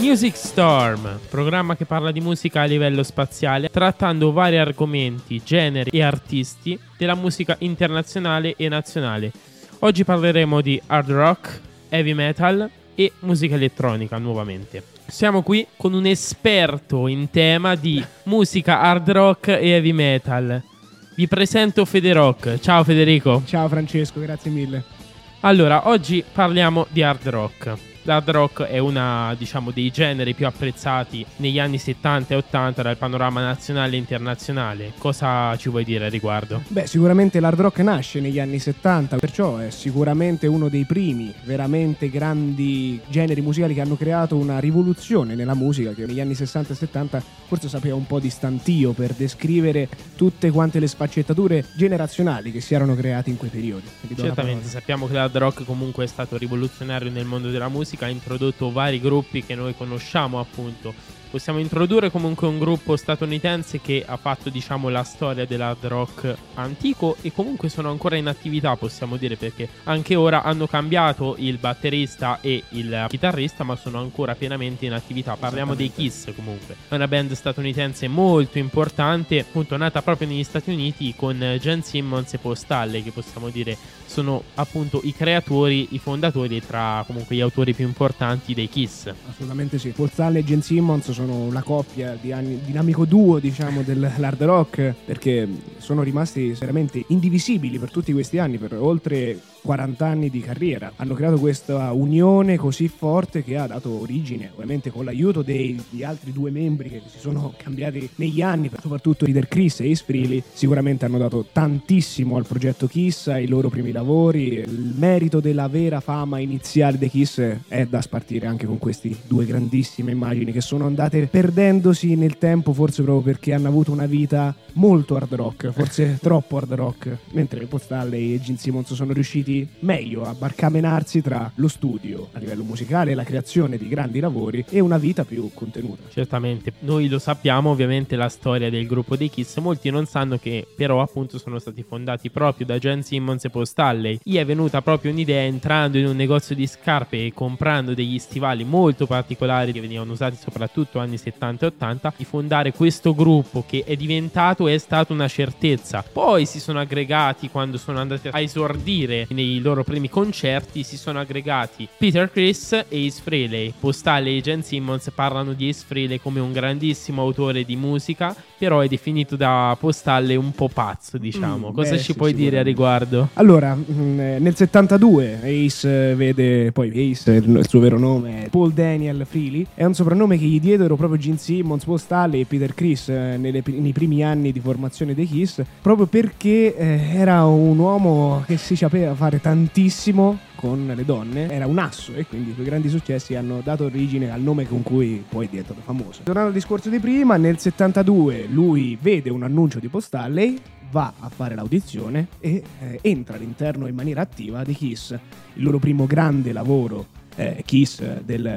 Music Storm, programma che parla di musica a livello spaziale, trattando vari argomenti, generi e artisti della musica internazionale e nazionale. Oggi parleremo di hard rock, heavy metal e musica elettronica nuovamente. Siamo qui con un esperto in tema di musica hard rock e heavy metal. Vi presento Federock. Ciao Federico. Ciao Francesco, grazie mille. Allora, oggi parliamo di hard rock. L'hard rock è una, dei generi più apprezzati negli anni 70 e 80 dal panorama nazionale e internazionale. Cosa ci vuoi dire a riguardo? Beh, sicuramente l'hard rock nasce negli anni 70, perciò è sicuramente uno dei primi veramente grandi generi musicali che hanno creato una rivoluzione nella musica, che negli anni 60 e 70 forse sapeva un po' di stantio per descrivere tutte quante le sfaccettature generazionali che si erano create in quei periodi. Certamente, sappiamo che l'hard rock comunque è stato rivoluzionario nel mondo della musica, ha introdotto vari gruppi che noi conosciamo, appunto. Possiamo introdurre comunque un gruppo statunitense che ha fatto, la storia dell'hard rock antico e comunque sono ancora in attività, possiamo dire, perché anche ora hanno cambiato il batterista e il chitarrista, ma sono ancora pienamente in attività. Parliamo dei Kiss, comunque. È una band statunitense molto importante, appunto nata proprio negli Stati Uniti con Gene Simmons e Paul Stanley, che possiamo dire sono appunto i creatori, i fondatori e tra comunque gli autori più importanti dei Kiss. Assolutamente sì. Paul Stanley e Gene Simmons sono la coppia di dinamico duo, dell'hard rock, perché sono rimasti veramente indivisibili per tutti questi anni, per oltre 40 anni di carriera. Hanno creato questa unione così forte che ha dato origine, ovviamente con l'aiuto degli altri due membri che si sono cambiati negli anni, soprattutto Peter Criss e Ace Frehley, sicuramente hanno dato tantissimo al progetto Kiss, ai loro primi lavori. Il merito della vera fama iniziale dei Kiss è da spartire anche con questi due grandissime immagini che sono andate perdendosi nel tempo, forse proprio perché hanno avuto una vita molto hard rock, forse troppo hard rock, mentre Paul Stanley e Gene Simmons sono riusciti meglio a barcamenarsi tra lo studio a livello musicale, la creazione di grandi lavori e una vita più contenuta. Certamente, noi lo sappiamo ovviamente la storia del gruppo dei Kiss, molti non sanno che però appunto sono stati fondati proprio da Gene Simmons e Paul Stanley. Gli è venuta proprio un'idea entrando in un negozio di scarpe e comprando degli stivali molto particolari che venivano usati soprattutto anni 70 e 80 di fondare questo gruppo che è stata una certezza. Poi si sono aggregati, quando sono andati a esordire nei loro primi concerti, si sono aggregati Peter Criss e Ace Frehley. Paul Stanley e Gene Simmons parlano di Ace Frehley come un grandissimo autore di musica, però è definito da Paul Stanley un po' pazzo, diciamo. Cosa ci puoi dire a riguardo? Allora, nel 72 Ace vede, poi Ace, il suo vero nome è Paul Daniel Frehley, è un soprannome che gli diedero proprio Gene Simmons, Paul Stanley e Peter Criss nei primi anni di formazione dei Kiss, proprio perché era un uomo che si sapeva fare tantissimo con le donne, era un asso, e quindi i suoi grandi successi hanno dato origine al nome con cui poi è diventato famoso. Tornando al discorso di prima, nel 72 lui vede un annuncio di Paul Stanley, va a fare l'audizione e entra all'interno in maniera attiva di Kiss. Il loro primo grande lavoro, Kiss, del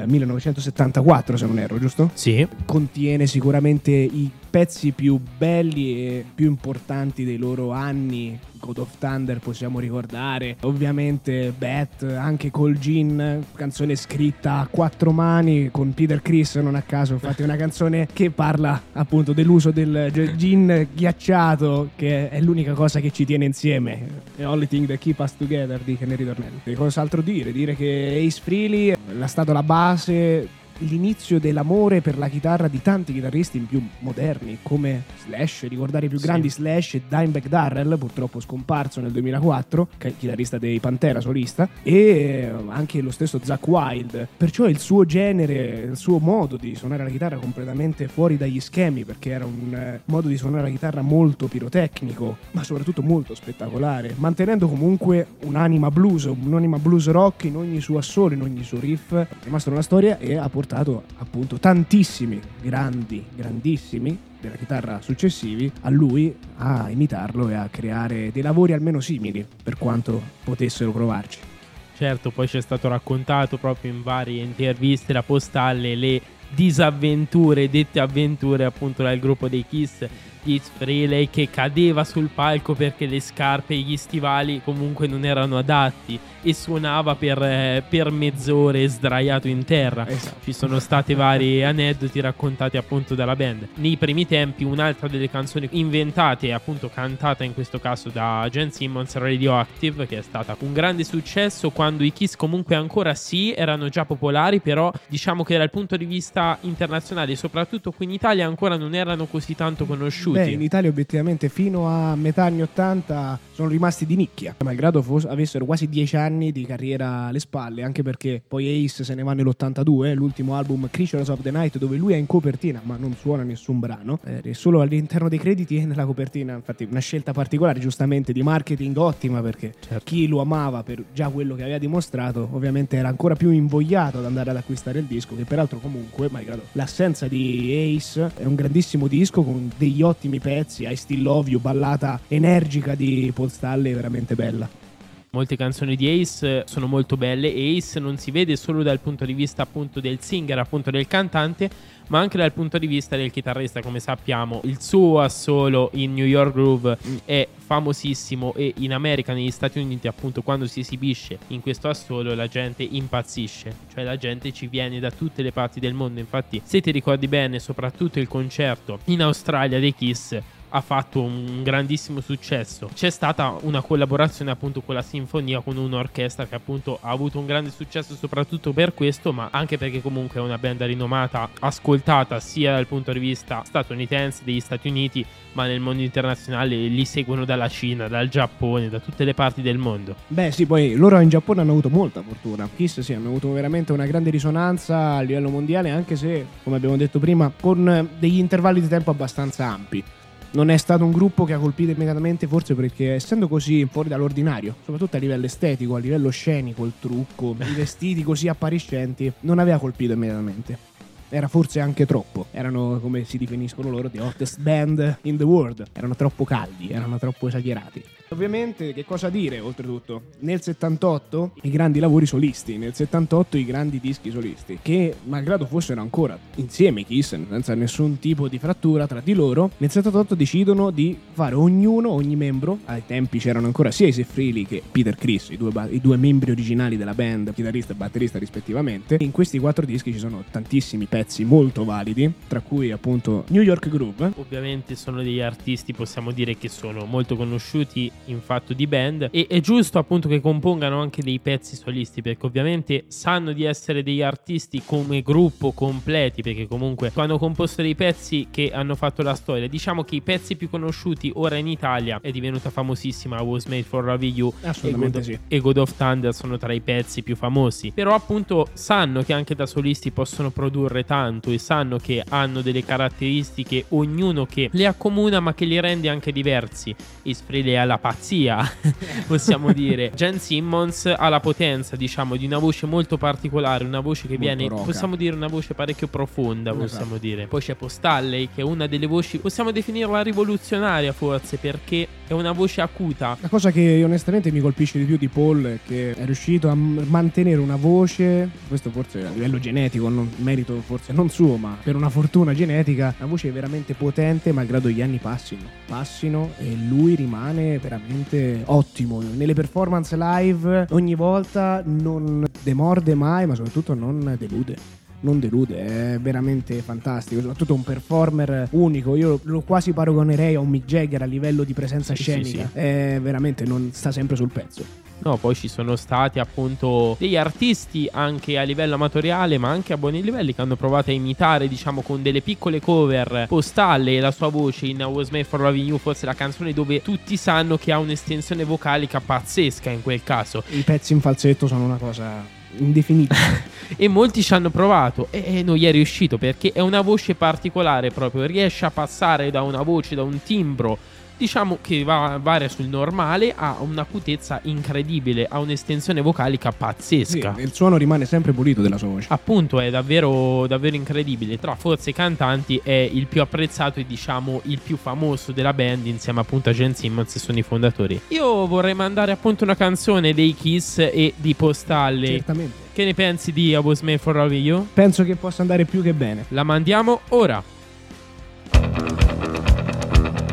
1974, se non erro, giusto? Sì. Contiene sicuramente i pezzi più belli e più importanti dei loro anni. God of Thunder possiamo ricordare, ovviamente Beth, anche Col Gin, canzone scritta a quattro mani con Peter Criss, non a caso, infatti è una canzone che parla appunto dell'uso del gin ghiacciato, che è l'unica cosa che ci tiene insieme, The Only Thing That Keep Us Together, dice nel ritornello. E cos'altro dire? Dire che Ace Frehley è stato la base, l'inizio dell'amore per la chitarra di tanti chitarristi più moderni come Slash, ricordare i più grandi Slash e Dimebag Darrell, purtroppo scomparso nel 2004, chitarrista dei Pantera solista, e anche lo stesso Zakk Wylde. Perciò il suo genere, il suo modo di suonare la chitarra completamente fuori dagli schemi, perché era un modo di suonare la chitarra molto pirotecnico ma soprattutto molto spettacolare, mantenendo comunque un'anima blues rock in ogni suo assolo, in ogni suo riff. È rimasta una storia e ha portato appunto tantissimi grandissimi della chitarra successivi a lui a imitarlo e a creare dei lavori almeno simili, per quanto potessero provarci. Certo, poi ci è stato raccontato proprio in varie interviste da Paul Stanley le disavventure, dette avventure appunto dal gruppo dei Kiss, di Ace Frehley che cadeva sul palco perché le scarpe e gli stivali comunque non erano adatti e suonava per mezz'ore sdraiato in terra. Esatto. Ci sono stati vari aneddoti raccontati appunto dalla band. Nei primi tempi un'altra delle canzoni inventate e appunto cantata in questo caso da Gene Simmons, Radioactive, che è stata un grande successo quando i Kiss comunque ancora erano già popolari, però diciamo che dal punto di vista internazionale, soprattutto qui in Italia, ancora non erano così tanto conosciuti. Beh, in Italia obiettivamente fino a metà anni 80 sono rimasti di nicchia, malgrado avessero quasi 10 anni di carriera alle spalle, anche perché poi Ace se ne va nell'82, l'ultimo album Creatures of the Night, dove lui è in copertina ma non suona nessun brano, è solo all'interno dei crediti e nella copertina. Infatti una scelta particolare, giustamente, di marketing ottima, perché chi lo amava per già quello che aveva dimostrato ovviamente era ancora più invogliato ad andare ad acquistare il disco, che peraltro comunque, malgrado l'assenza di Ace, è un grandissimo disco con degli ottimi pezzi. I Still Love You, ballata energica di Paul Stanley, veramente bella. Molte canzoni di Ace sono molto belle e Ace non si vede solo dal punto di vista appunto del singer, appunto del cantante, ma anche dal punto di vista del chitarrista. Come sappiamo, il suo assolo in New York Groove è famosissimo e in America, negli Stati Uniti, appunto, quando si esibisce in questo assolo la gente impazzisce, cioè la gente ci viene da tutte le parti del mondo. Infatti, se ti ricordi bene, soprattutto il concerto in Australia dei Kiss ha fatto un grandissimo successo. C'è stata una collaborazione appunto con la sinfonia, con un'orchestra che appunto ha avuto un grande successo soprattutto per questo, ma anche perché comunque è una band rinomata, ascoltata sia dal punto di vista statunitense, degli Stati Uniti, ma nel mondo internazionale li seguono dalla Cina, dal Giappone, da tutte le parti del mondo. Beh sì, poi loro in Giappone hanno avuto molta fortuna. Kiss sì, hanno avuto veramente una grande risonanza a livello mondiale, anche se, come abbiamo detto prima, con degli intervalli di tempo abbastanza ampi. Non è stato un gruppo che ha colpito immediatamente, forse perché essendo così fuori dall'ordinario, soprattutto a livello estetico, a livello scenico, il trucco, i vestiti così appariscenti, non aveva colpito immediatamente. Era forse anche troppo. Erano, come si definiscono loro, the hottest band in the world. Erano troppo caldi, erano troppo esagerati. Ovviamente, che cosa dire, oltretutto? Nel 78 i grandi lavori solisti, nel 78 i grandi dischi solisti, che malgrado fossero ancora insieme i Kiss, senza nessun tipo di frattura tra di loro, nel 78 decidono di fare ogni membro, ai tempi c'erano ancora sia Ace Frehley che Peter Criss, i due membri originali della band, chitarrista e batterista rispettivamente. In questi 4 dischi ci sono tantissimi pezzi molto validi, tra cui appunto New York Groove. Ovviamente sono degli artisti, possiamo dire, che sono molto conosciuti in fatto di band, e è giusto appunto che compongano anche dei pezzi solisti, perché ovviamente sanno di essere degli artisti come gruppo completi, perché comunque hanno composto dei pezzi che hanno fatto la storia. Diciamo che i pezzi più conosciuti ora in Italia, è divenuta famosissima Was Made for Loving You e God of Thunder sono tra i pezzi più famosi, però appunto sanno che anche da solisti possono produrre tanto e sanno che hanno delle caratteristiche ognuno che li accomuna ma che li rende anche diversi. Ace Frehley ha la pazzia possiamo dire, Gene Simmons ha la potenza, diciamo, di una voce molto particolare, una voce che viene, possiamo dire, una voce parecchio profonda, possiamo dire. Poi c'è Paul Stanley, che è una delle voci, possiamo definirla rivoluzionaria forse, perché è una voce acuta. La cosa che onestamente mi colpisce di più di Paul è che è riuscito a mantenere una voce, questo forse a livello genetico, merito forse non suo, ma per una fortuna genetica, una voce veramente potente malgrado gli anni passino, e lui rimane veramente ottimo nelle performance live. Ogni volta non demorde mai, ma soprattutto non delude, è veramente fantastico, soprattutto un performer unico. Io lo quasi paragonerei a un Mick Jagger a livello di presenza scenica. Sì. È veramente, non sta sempre sul pezzo. No, poi ci sono stati appunto degli artisti anche a livello amatoriale, ma anche a buoni livelli, che hanno provato a imitare, diciamo, con delle piccole cover Paul Stanley e la sua voce in Was Made for Loving You, forse la canzone dove tutti sanno che ha un'estensione vocalica pazzesca in quel caso. I pezzi in falsetto sono una cosa indefinita e molti ci hanno provato e non gli è riuscito, perché è una voce particolare proprio, riesce a passare da una voce, da un timbro, diciamo, che varia sul normale, a un'acutezza incredibile, a un'estensione vocalica pazzesca. Sì, il suono rimane sempre pulito della sua voce. Appunto, è davvero davvero incredibile. Tra forse i cantanti è il più apprezzato e, diciamo, il più famoso della band, insieme appunto a Gene Simmons, e sono i fondatori. Io vorrei mandare appunto una canzone dei Kiss e di Paul Stanley. Certamente. Che ne pensi di I Was Made for Loving You? Penso che possa andare più che bene. La mandiamo ora.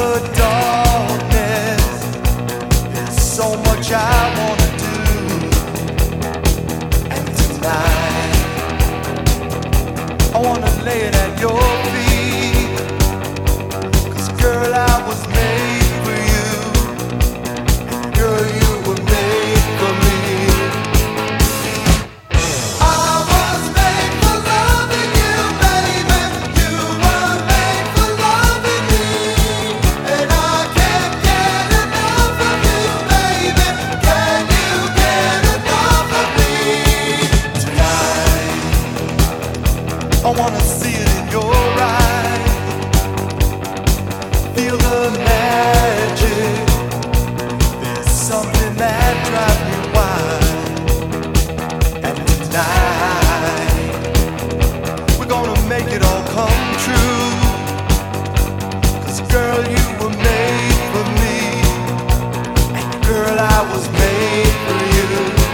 the darkness. There's so much I wanna do, and tonight I wanna lay it at your feet. 'Cause girl, I was made for you, and girl, you were made for me. I wanna see it in your eyes, feel the magic. There's something that drives me wild, and tonight we're gonna make it all come true. 'Cause girl, you were made for me, and girl, I was made for you.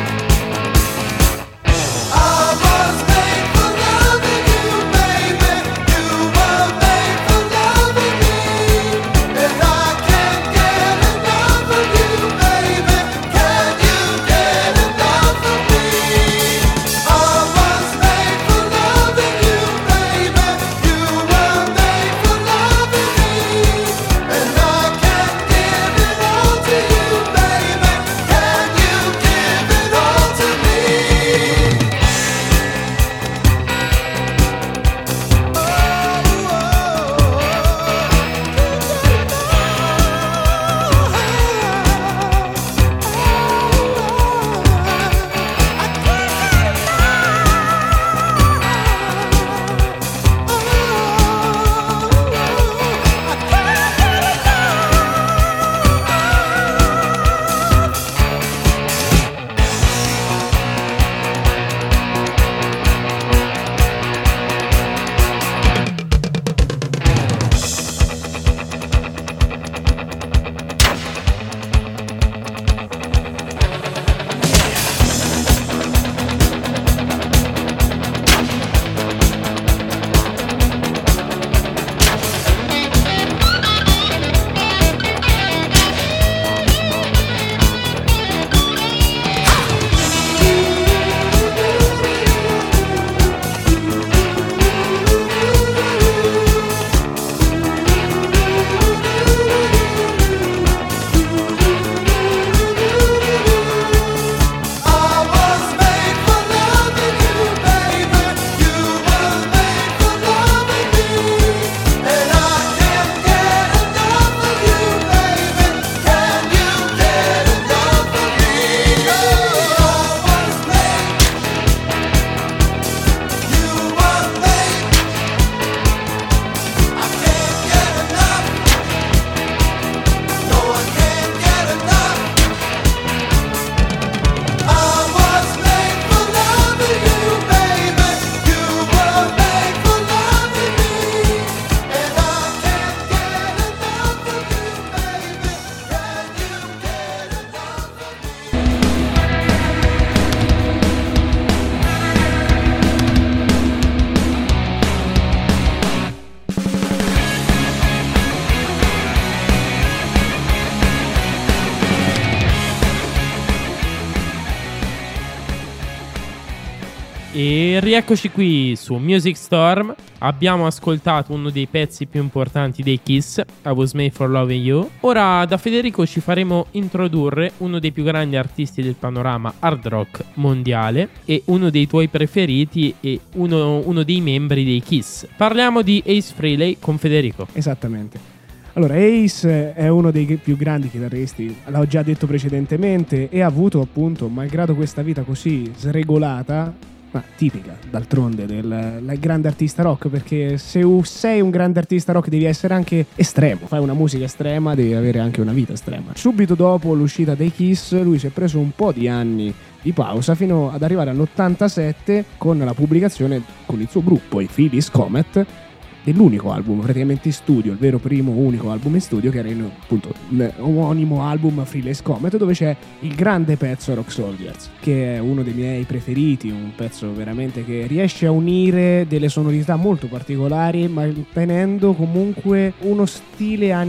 E rieccoci qui su Music Storm. Abbiamo ascoltato uno dei pezzi più importanti dei Kiss, I Was Made for Loving You. Ora da Federico ci faremo introdurre uno dei più grandi artisti del panorama hard rock mondiale e uno dei tuoi preferiti e uno dei membri dei Kiss. Parliamo di Ace Frehley con Federico. Esattamente. Allora, Ace è uno dei più grandi chitarristi, l'ho già detto precedentemente, e ha avuto appunto, malgrado questa vita così sregolata, ma tipica d'altronde del grande artista rock, perché se sei un grande artista rock devi essere anche estremo, fai una musica estrema, devi avere anche una vita estrema. Subito dopo l'uscita dei Kiss lui si è preso un po' di anni di pausa fino ad arrivare all'87 con la pubblicazione con il suo gruppo, i Phyllis Comet, dell'unico album praticamente in studio, il vero primo unico album in studio, che era appunto l'omonimo album Frehley's Comet, dove c'è il grande pezzo Rock Soldiers, che è uno dei miei preferiti, un pezzo veramente che riesce a unire delle sonorità molto particolari ma tenendo comunque uno stile anni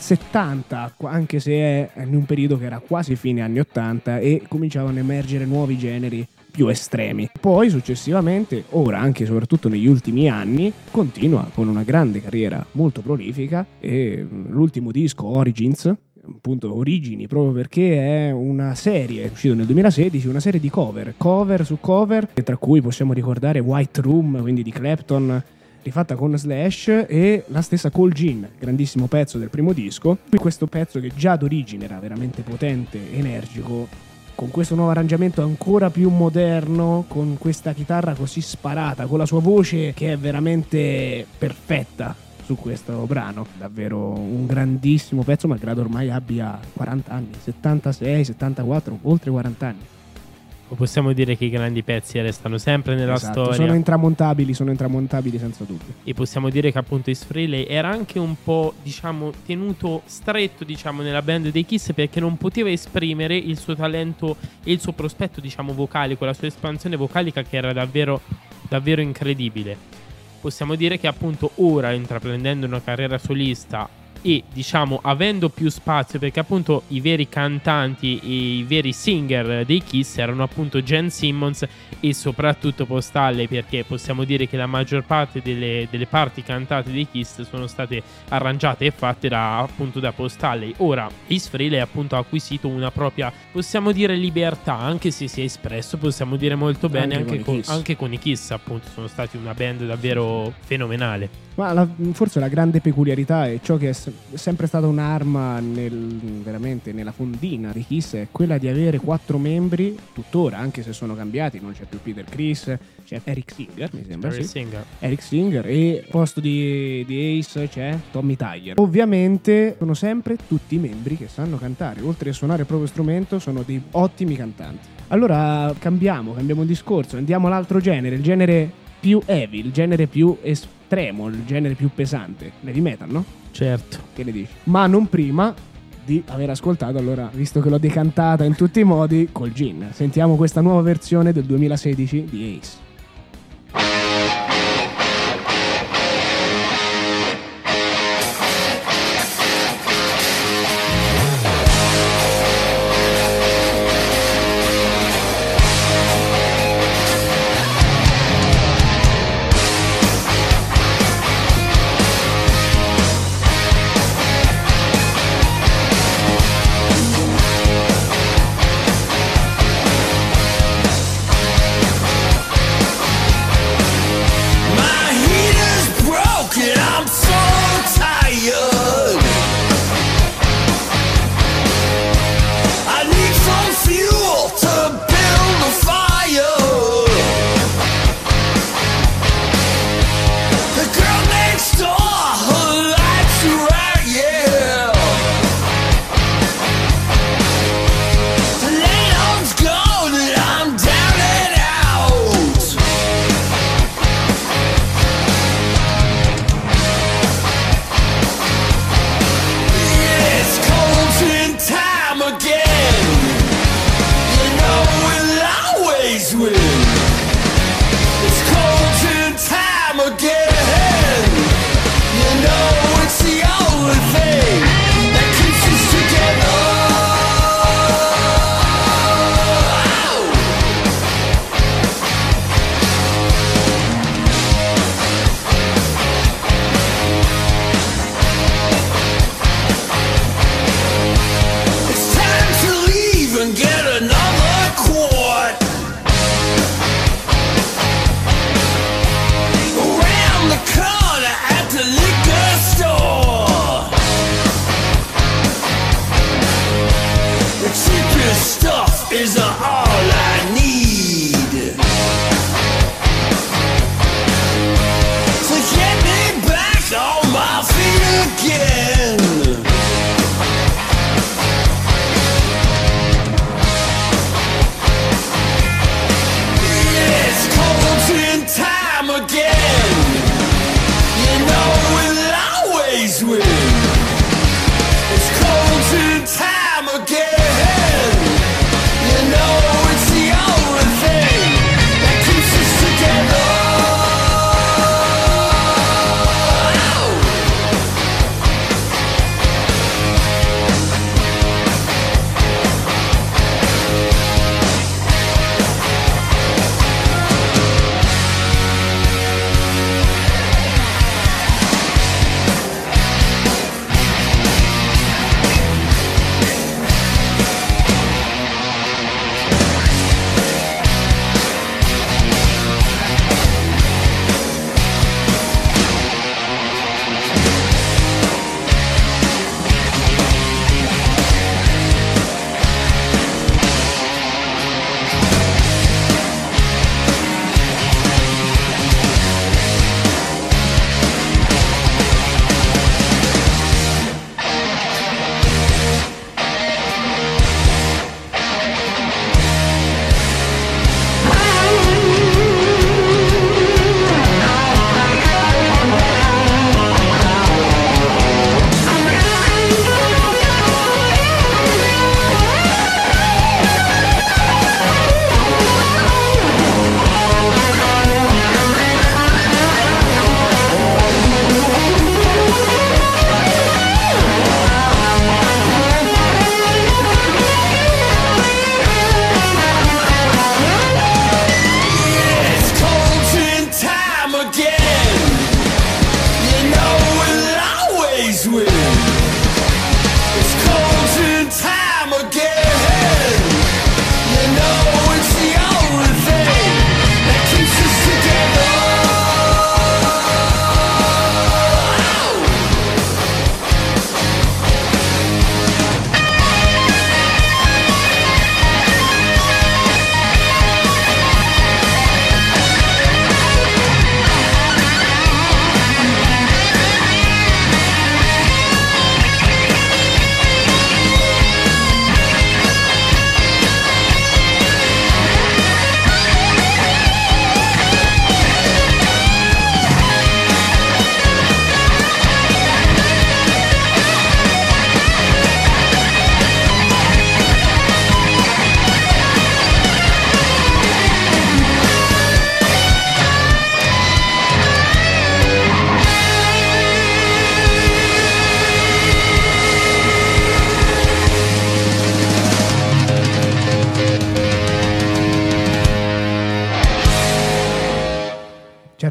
70, anche se è in un periodo che era quasi fine anni 80 e cominciavano a emergere nuovi generi più estremi. Poi successivamente, ora anche e soprattutto negli ultimi anni, continua con una grande carriera molto prolifica e l'ultimo disco, Origins, appunto Origini, proprio perché è una serie uscita nel 2016, una serie di cover su cover, tra cui possiamo ricordare White Room, quindi di Clapton, rifatta con Slash, e la stessa Cole Jean, grandissimo pezzo del primo disco. Qui questo pezzo che già d'origine era veramente potente, energico, con questo nuovo arrangiamento ancora più moderno, con questa chitarra così sparata, con la sua voce che è veramente perfetta su questo brano. Davvero un grandissimo pezzo, malgrado ormai abbia 40 anni, 76, 74, oltre 40 anni. Possiamo dire che i grandi pezzi restano sempre nella Esatto, storia. sono intramontabili senza dubbio. E possiamo dire che appunto Ace Frehley era anche un po', diciamo, tenuto stretto, diciamo, nella band dei Kiss, perché non poteva esprimere il suo talento e il suo prospetto, diciamo, vocale, con la sua espansione vocalica che era davvero, davvero incredibile. Possiamo dire che appunto ora, intraprendendo una carriera solista e, diciamo, avendo più spazio, perché appunto i veri cantanti e i veri singer dei Kiss erano appunto Gene Simmons e soprattutto Postale, perché possiamo dire che la maggior parte delle parti cantate dei Kiss sono state arrangiate e fatte da Postale. Ora Ace Frehley appunto ha acquisito una propria, possiamo dire, libertà, anche se si è espresso, possiamo dire, molto bene anche con i Kiss, appunto sono stati una band davvero fenomenale. Ma forse la grande peculiarità è ciò che è sempre stata un'arma veramente nella fondina di Kiss, è quella di avere 4 membri, tuttora, anche se sono cambiati, non c'è più Peter Criss, c'è Eric Singer, mi sembra. Eric Singer, e al posto di Ace c'è Tommy Thayer. Ovviamente sono sempre tutti membri che sanno cantare, oltre a suonare il proprio strumento sono dei ottimi cantanti. Allora cambiamo discorso, andiamo all'altro genere, il genere più heavy, il genere più estremo, il genere più pesante, l'heavy metal, no? Certo. Che ne dici? Ma non prima di aver ascoltato, allora, visto che l'ho decantata in tutti i modi, Cole Jean. Sentiamo questa nuova versione del 2016 di Ace.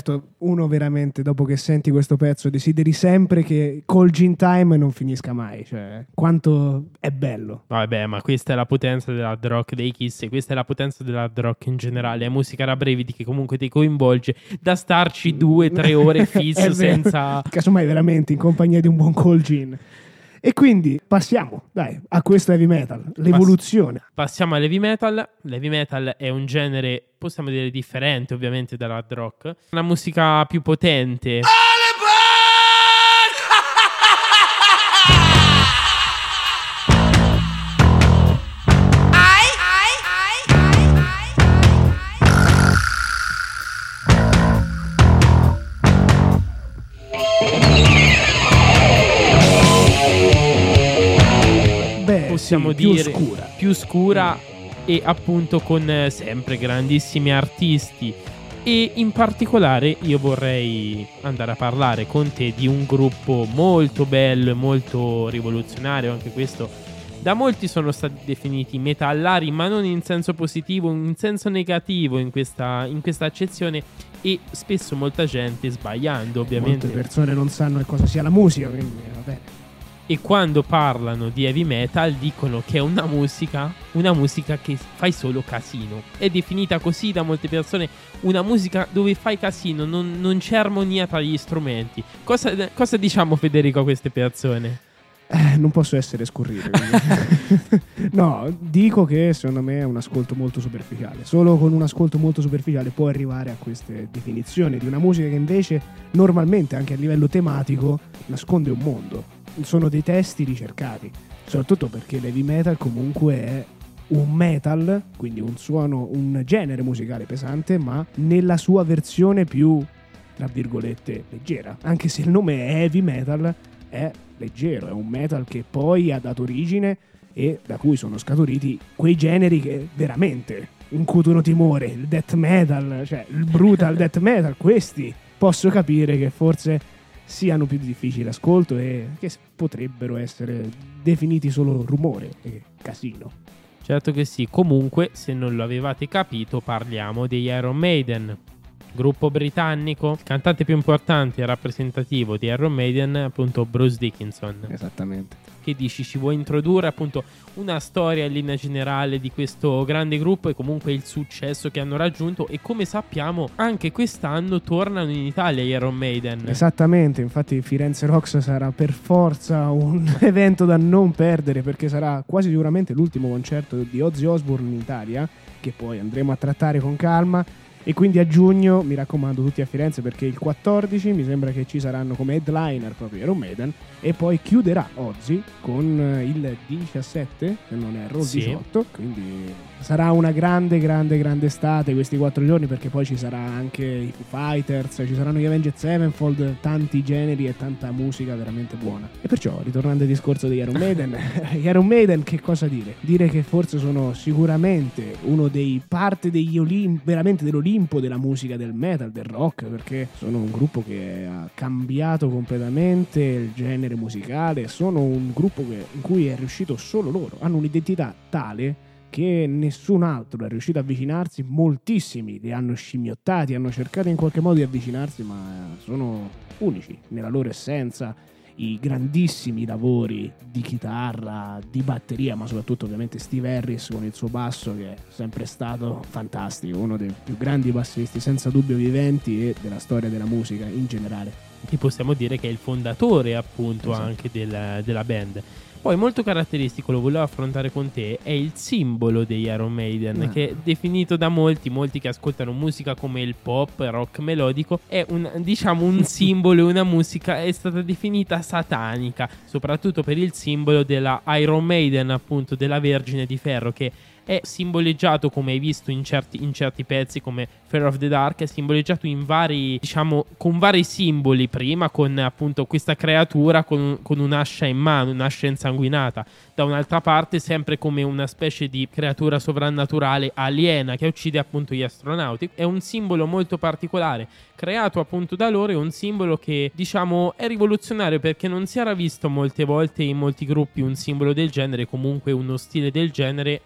certo, uno veramente dopo che senti questo pezzo desideri sempre che Cold Gin Time non finisca mai, cioè quanto è bello. Vabbè, ma questa è la potenza dell'hard rock dei Kiss e questa è la potenza dell'hard rock in generale. È musica da brividi che comunque ti coinvolge, da starci 2-3 ore fisso senza... Casomai veramente in compagnia di un buon Cold Gin. E quindi passiamo, dai, a questo heavy metal, l'evoluzione. Passiamo all'heavy metal. L'heavy metal è un genere, possiamo dire, differente ovviamente dall'hard rock. Una musica più potente. Possiamo dire più scura e appunto con sempre grandissimi artisti. E in particolare io vorrei andare a parlare con te di un gruppo molto bello e molto rivoluzionario. Anche questo da molti sono stati definiti metallari, ma non in senso positivo, in senso negativo in questa accezione, e spesso molta gente sbagliando ovviamente. Molte persone non sanno che cosa sia la musica, quindi va bene. E quando parlano di heavy metal dicono che è una musica che fai solo casino. È definita così da molte persone, una musica dove fai casino, non c'è armonia tra gli strumenti. Cosa diciamo, Federico, a queste persone? Non posso essere scurrile. No, dico che secondo me è un ascolto molto superficiale. Solo con un ascolto molto superficiale può arrivare a queste definizioni di una musica che invece normalmente anche a livello tematico nasconde un mondo. Sono dei testi ricercati, soprattutto perché l'heavy metal comunque è un metal, quindi un suono, un genere musicale pesante, ma nella sua versione più, tra virgolette, leggera. Anche se il nome è heavy metal, è leggero, è un metal che poi ha dato origine e da cui sono scaturiti quei generi che veramente incutono timore, il death metal, cioè il brutal death metal. Questi posso capire che forse siano più difficili d'ascolto e che potrebbero essere definiti solo rumore e casino. Certo che sì. Comunque, se non lo avevate capito, parliamo degli Iron Maiden, gruppo britannico. Il cantante più importante e rappresentativo di Iron Maiden è appunto Bruce Dickinson. Esattamente. Che dici, ci vuoi introdurre appunto una storia in linea generale di questo grande gruppo e comunque il successo che hanno raggiunto? E come sappiamo anche quest'anno tornano in Italia gli Iron Maiden. Esattamente, infatti Firenze Rocks sarà per forza un evento da non perdere, perché sarà quasi sicuramente l'ultimo concerto di Ozzy Osbourne in Italia, che poi andremo a trattare con calma. E quindi a giugno, mi raccomando, tutti a Firenze, perché il 14 mi sembra che ci saranno come headliner proprio Iron Maiden, e poi chiuderà Ozzy con il 17, se non erro, il 18, quindi sarà una grande estate questi 4 giorni, perché poi ci sarà anche i Foo Fighters, ci saranno gli Avenged Sevenfold, tanti generi e tanta musica veramente buona. E perciò, ritornando al discorso di Iron Maiden, gli Iron Maiden che cosa dire? Dire che forse sono sicuramente uno dei parte degli veramente dell'Olimpo della musica, del metal, del rock, perché sono un gruppo che ha cambiato completamente il genere musicale, sono un gruppo in cui è riuscito solo loro, hanno un'identità tale che nessun altro è riuscito ad avvicinarsi. Moltissimi li hanno scimmiottati, hanno cercato in qualche modo di avvicinarsi, ma sono unici nella loro essenza. I grandissimi lavori di chitarra, di batteria, ma soprattutto ovviamente Steve Harris con il suo basso, che è sempre stato fantastico, uno dei più grandi bassisti senza dubbio viventi e della storia della musica in generale. Che possiamo dire che è il fondatore appunto, esatto, anche della band. Poi molto caratteristico, lo volevo affrontare con te, è il simbolo degli Iron Maiden, che è definito da molti che ascoltano musica come il pop, rock melodico, è un simbolo, una musica, è stata definita satanica, soprattutto per il simbolo della Iron Maiden, appunto della Vergine di Ferro, che è simboleggiato, come hai visto in certi pezzi come Fear of the Dark, è simboleggiato in vari, con vari simboli, prima con appunto questa creatura con un'ascia in mano, un'ascia insanguinata, da un'altra parte sempre come una specie di creatura sovrannaturale aliena che uccide appunto gli astronauti. È un simbolo molto particolare, creato appunto da loro, è un simbolo che è rivoluzionario, perché non si era visto molte volte in molti gruppi un simbolo del genere, comunque uno stile del genere, e appunto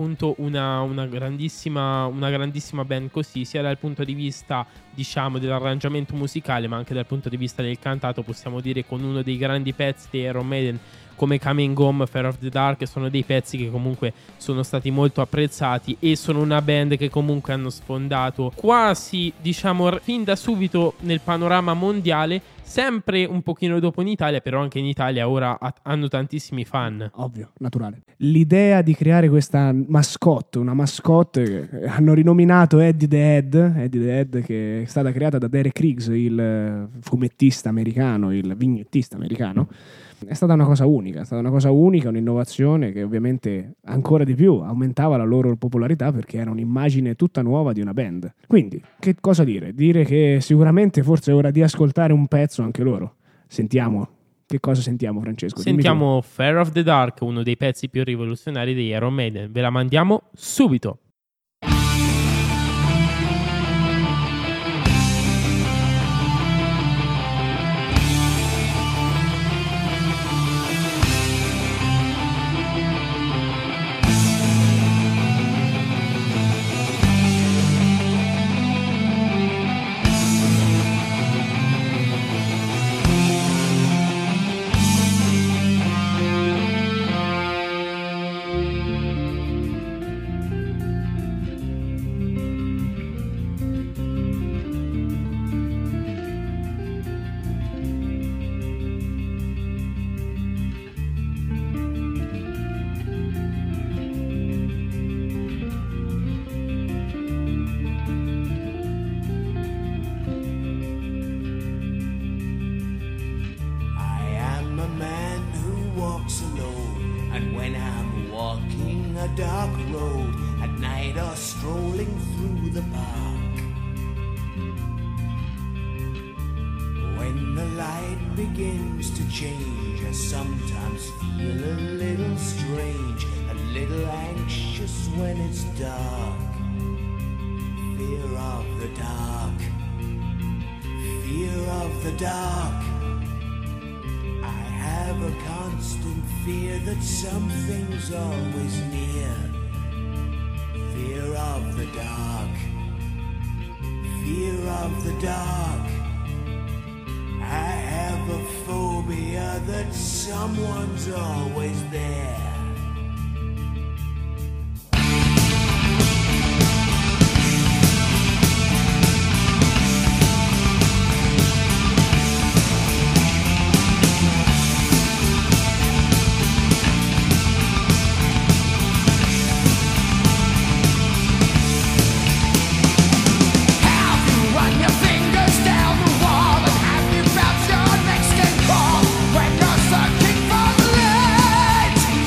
appunto una grandissima band così, sia dal punto di vista diciamo dell'arrangiamento musicale ma anche dal punto di vista del cantato, possiamo dire con uno dei grandi pezzi di Iron Maiden come Coming Home, Fear of the Dark. Sono dei pezzi che comunque sono stati molto apprezzati e sono una band che comunque hanno sfondato quasi diciamo fin da subito nel panorama mondiale, sempre un pochino dopo in Italia, però anche in Italia ora hanno tantissimi fan. Ovvio, naturale. L'idea di creare questa mascotte, una mascotte che hanno rinominato Eddie the Head, che è stata creata da Derek Riggs, il fumettista americano, il vignettista americano, è stata una cosa unica, un'innovazione che ovviamente ancora di più aumentava la loro popolarità perché era un'immagine tutta nuova di una band. Quindi, che cosa dire? Dire che sicuramente forse è ora di ascoltare un pezzo anche loro. Sentiamo. Che cosa sentiamo, Francesco? Sentiamo Fear of the Dark, uno dei pezzi più rivoluzionari di Iron Maiden. Ve la mandiamo subito. Dark road at night or strolling through the park. When the light begins to change, I sometimes feel a little strange, a little anxious when it's dark. Fear of the dark, fear of the dark. I have a constant fear that something's always near. Fear of the dark, fear of the dark. I have a phobia that someone's always there. When you're searching for the light,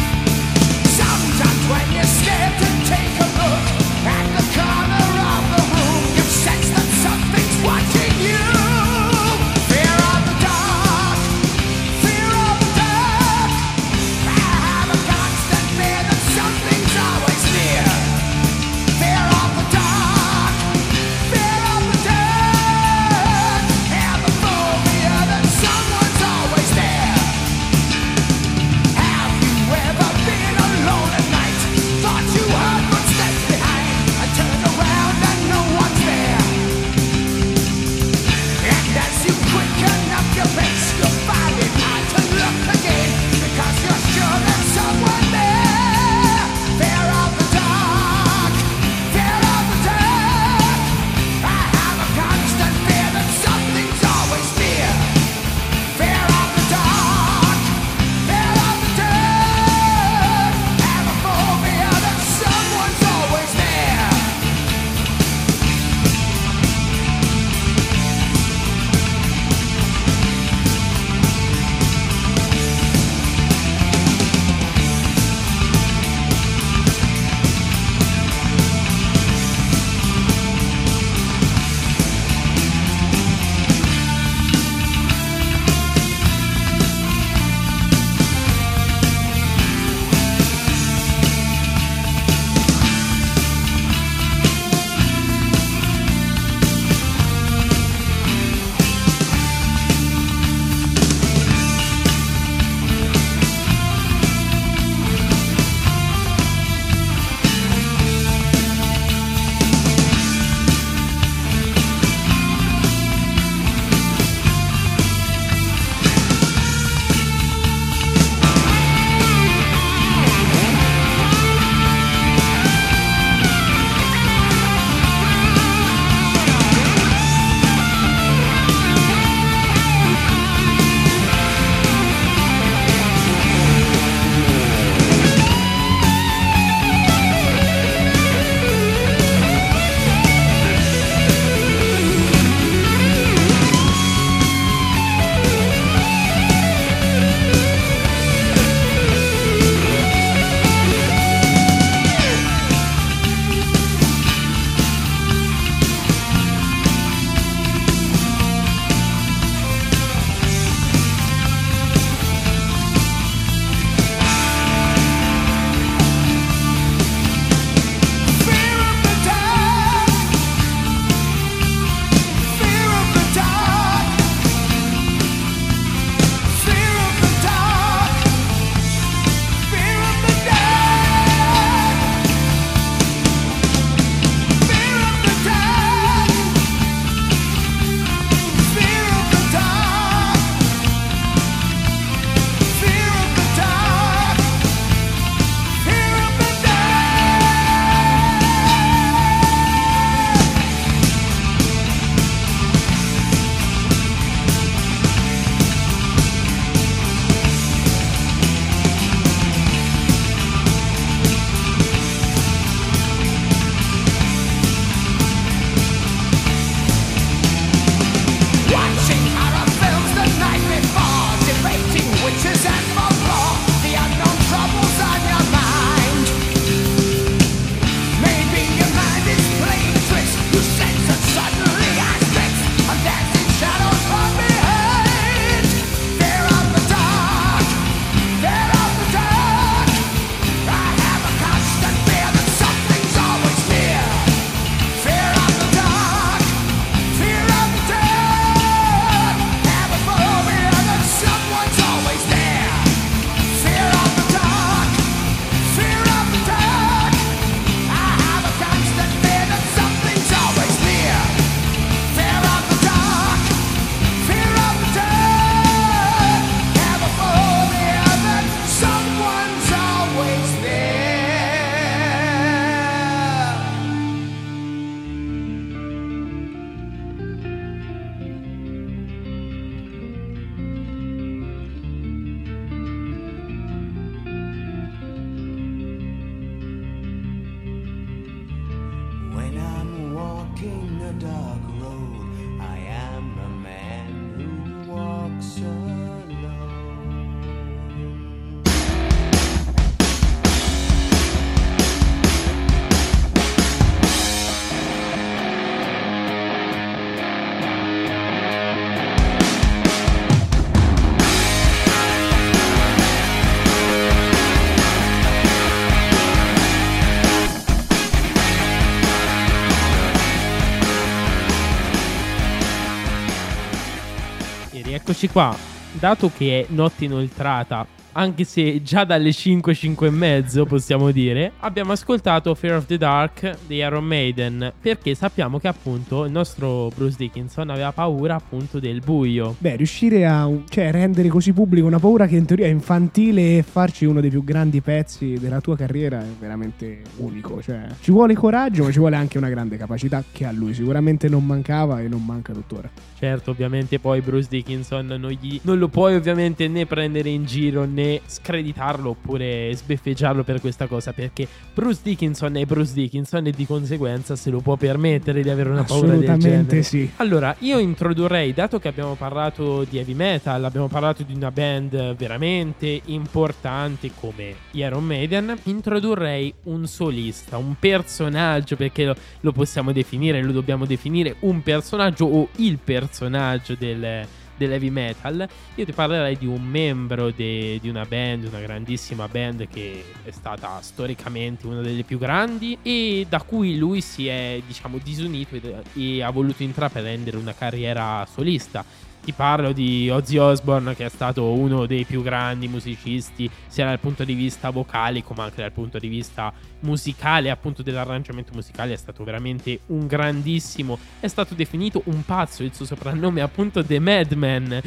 Eccoci qua, dato che è notte inoltrata, anche se già dalle 5, 5 e mezzo possiamo dire, abbiamo ascoltato Fear of the Dark di Iron Maiden, perché sappiamo che appunto il nostro Bruce Dickinson aveva paura appunto del buio. Beh, riuscire a rendere così pubblico una paura che in teoria è infantile e farci uno dei più grandi pezzi della tua carriera è veramente unico. Cioè, ci vuole coraggio, ma ci vuole anche una grande capacità che a lui sicuramente non mancava e non manca tuttora. Certo, ovviamente poi Bruce Dickinson non lo puoi ovviamente né prendere in giro né screditarlo oppure sbeffeggiarlo per questa cosa, perché Bruce Dickinson è Bruce Dickinson e di conseguenza se lo può permettere di avere una paura del genere. Assolutamente sì. Allora, io introdurrei, dato che abbiamo parlato di heavy metal, abbiamo parlato di una band veramente importante come Iron Maiden, introdurrei un solista, un personaggio, perché lo possiamo definire, lo dobbiamo definire un personaggio o il personaggio dell'heavy metal. Io ti parlerei di un membro di una band, una grandissima band che è stata storicamente una delle più grandi e da cui lui si è, diciamo, disunito e ha voluto intraprendere una carriera solista. Ti parlo di Ozzy Osbourne, che è stato uno dei più grandi musicisti sia dal punto di vista vocale come anche dal punto di vista musicale, appunto dell'arrangiamento musicale. È stato veramente un grandissimo, è stato definito un pazzo, il suo soprannome è appunto The Madman,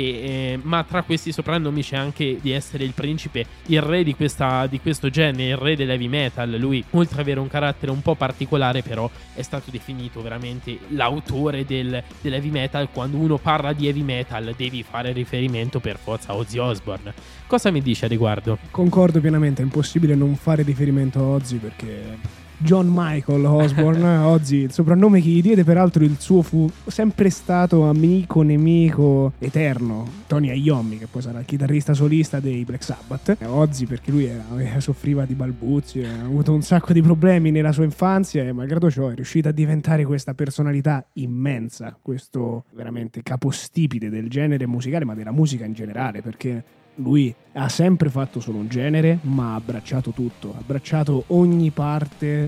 ma tra questi soprannomi c'è anche di essere il principe, il re di questo genere, il re dell'heavy metal. Lui, oltre ad avere un carattere un po' particolare, però è stato definito veramente l'autore dell'heavy metal. Quando uno parla di heavy metal devi fare riferimento per forza a Ozzy Osbourne. Cosa mi dice a riguardo? Concordo pienamente, è impossibile non fare riferimento a Ozzy, perché John Michael Osbourne, Ozzy, il soprannome che gli diede, peraltro il suo fu sempre stato amico nemico eterno, Tony Iommi, che poi sarà il chitarrista solista dei Black Sabbath. Ozzy perché lui soffriva di balbuzie, ha avuto un sacco di problemi nella sua infanzia e malgrado ciò è riuscito a diventare questa personalità immensa, questo veramente capostipite del genere musicale, ma della musica in generale, perché lui ha sempre fatto solo un genere, ma ha abbracciato tutto, ha abbracciato ogni parte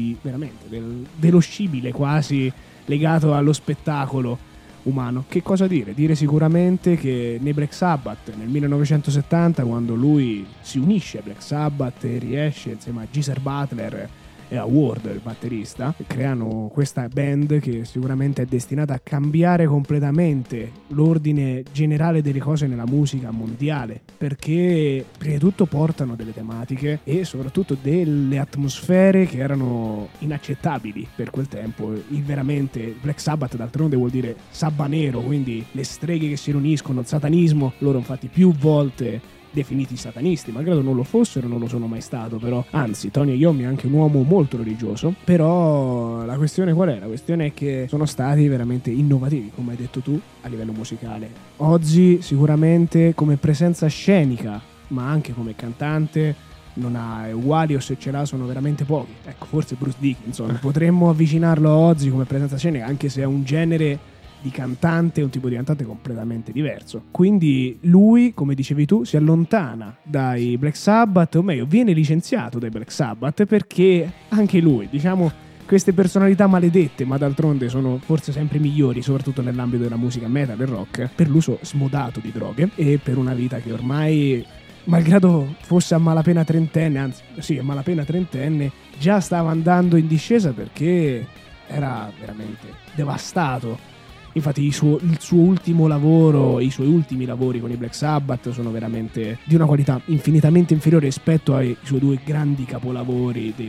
dello scibile quasi legato allo spettacolo umano. Che cosa dire? Dire sicuramente che nei Black Sabbath nel 1970, quando lui si unisce a Black Sabbath e riesce insieme a Geezer Butler e a Ward, il batterista, creano questa band che sicuramente è destinata a cambiare completamente l'ordine generale delle cose nella musica mondiale, perché prima di tutto portano delle tematiche e soprattutto delle atmosfere che erano inaccettabili per quel tempo. Veramente Black Sabbath d'altronde vuol dire sabba nero, quindi le streghe che si riuniscono, il satanismo. Loro infatti più volte definiti satanisti, malgrado non lo fossero, non lo sono mai stato, però anzi Tony Iommi è anche un uomo molto religioso. Però la questione qual è? La questione è che sono stati veramente innovativi, come hai detto tu, a livello musicale. Ozzy sicuramente come presenza scenica, ma anche come cantante non ha uguali, o se ce l'ha sono veramente pochi. Ecco, forse Bruce Dickinson potremmo avvicinarlo a Ozzy come presenza scenica, anche se è un genere di cantante, un tipo di cantante completamente diverso. Quindi lui, come dicevi tu, si allontana dai Black Sabbath, o meglio viene licenziato dai Black Sabbath, perché anche lui, diciamo, queste personalità maledette, ma d'altronde sono forse sempre migliori, soprattutto nell'ambito della musica metal e rock, per l'uso smodato di droghe e per una vita che ormai, malgrado fosse a malapena trentenne, anzi sì, a malapena trentenne, già stava andando in discesa perché era veramente devastato. Infatti il suo ultimo lavoro, i suoi ultimi lavori con i Black Sabbath sono veramente di una qualità infinitamente inferiore rispetto ai suoi due grandi capolavori del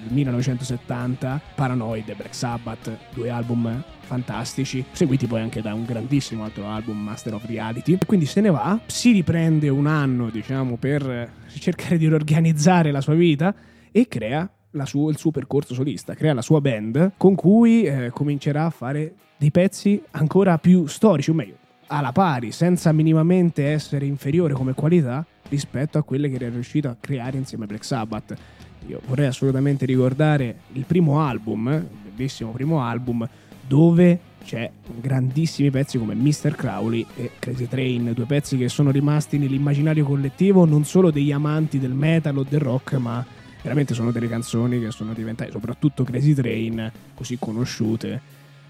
1970, Paranoid e Black Sabbath, due album fantastici, seguiti poi anche da un grandissimo altro album, Master of Reality. E quindi se ne va, si riprende un anno, diciamo, per cercare di riorganizzare la sua vita e crea il suo percorso solista, crea la sua band con cui comincerà a fare dei pezzi ancora più storici, o meglio, alla pari, senza minimamente essere inferiore come qualità rispetto a quelle che era riuscito a creare insieme a Black Sabbath. Io vorrei assolutamente ricordare il primo album, il bellissimo primo album, dove c'è grandissimi pezzi come Mr. Crowley e Crazy Train, due pezzi che sono rimasti nell'immaginario collettivo non solo degli amanti del metal o del rock, ma veramente sono delle canzoni che sono diventate, soprattutto Crazy Train, così conosciute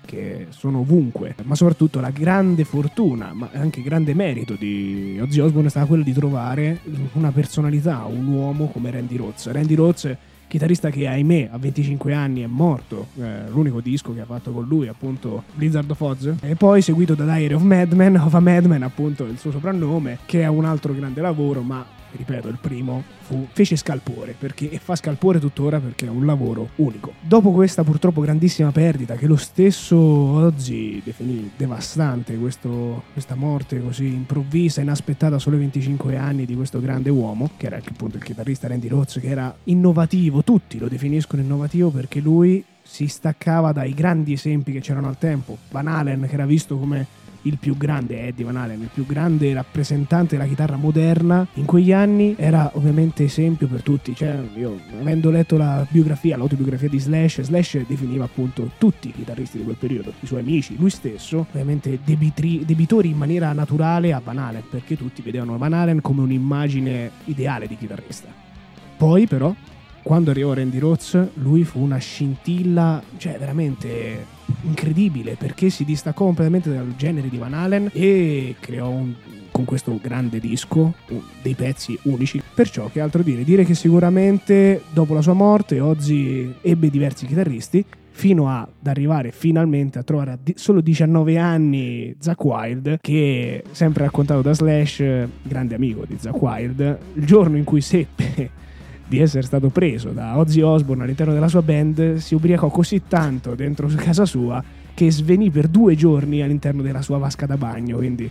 che sono ovunque, ma soprattutto la grande fortuna, ma anche grande merito di Ozzy Osbourne è stata quello di trovare una personalità, un uomo come Randy Rhoads. Randy Rhoads, chitarrista che ahimè a 25 anni è morto, l'unico disco che ha fatto con lui appunto Blizzard of Oz, e poi seguito da Diary of a Madman, appunto il suo soprannome, che è un altro grande lavoro, ma ripeto, il primo fece scalpore, e fa scalpore tuttora perché è un lavoro unico. Dopo questa purtroppo grandissima perdita, che lo stesso Ozzy definì devastante, questa morte così improvvisa, inaspettata, solo 25 anni, di questo grande uomo, che era appunto il chitarrista Randy Rhoads, che era innovativo, tutti lo definiscono innovativo perché lui si staccava dai grandi esempi che c'erano al tempo. Van Halen, che era visto come il più grande, Eddie Van Halen, il più grande rappresentante della chitarra moderna in quegli anni, era ovviamente esempio per tutti. Cioè, io avendo letto l'autobiografia di Slash definiva appunto tutti i chitarristi di quel periodo, i suoi amici, lui stesso, ovviamente debitori in maniera naturale a Van Halen, perché tutti vedevano Van Halen come un'immagine ideale di chitarrista. Poi però, quando arrivò Randy Rhoads, lui fu una scintilla, cioè veramente incredibile, perché si distaccò completamente dal genere di Van Halen e creò con questo grande disco dei pezzi unici. Perciò, che altro dire che sicuramente dopo la sua morte Ozzy ebbe diversi chitarristi, fino ad arrivare finalmente a trovare a solo 19 anni Zakk Wylde, che, sempre raccontato da Slash, grande amico di Zakk Wylde, il giorno in cui seppe di essere stato preso da Ozzy Osbourne all'interno della sua band, si ubriacò così tanto dentro casa sua che svenì per 2 giorni all'interno della sua vasca da bagno. Quindi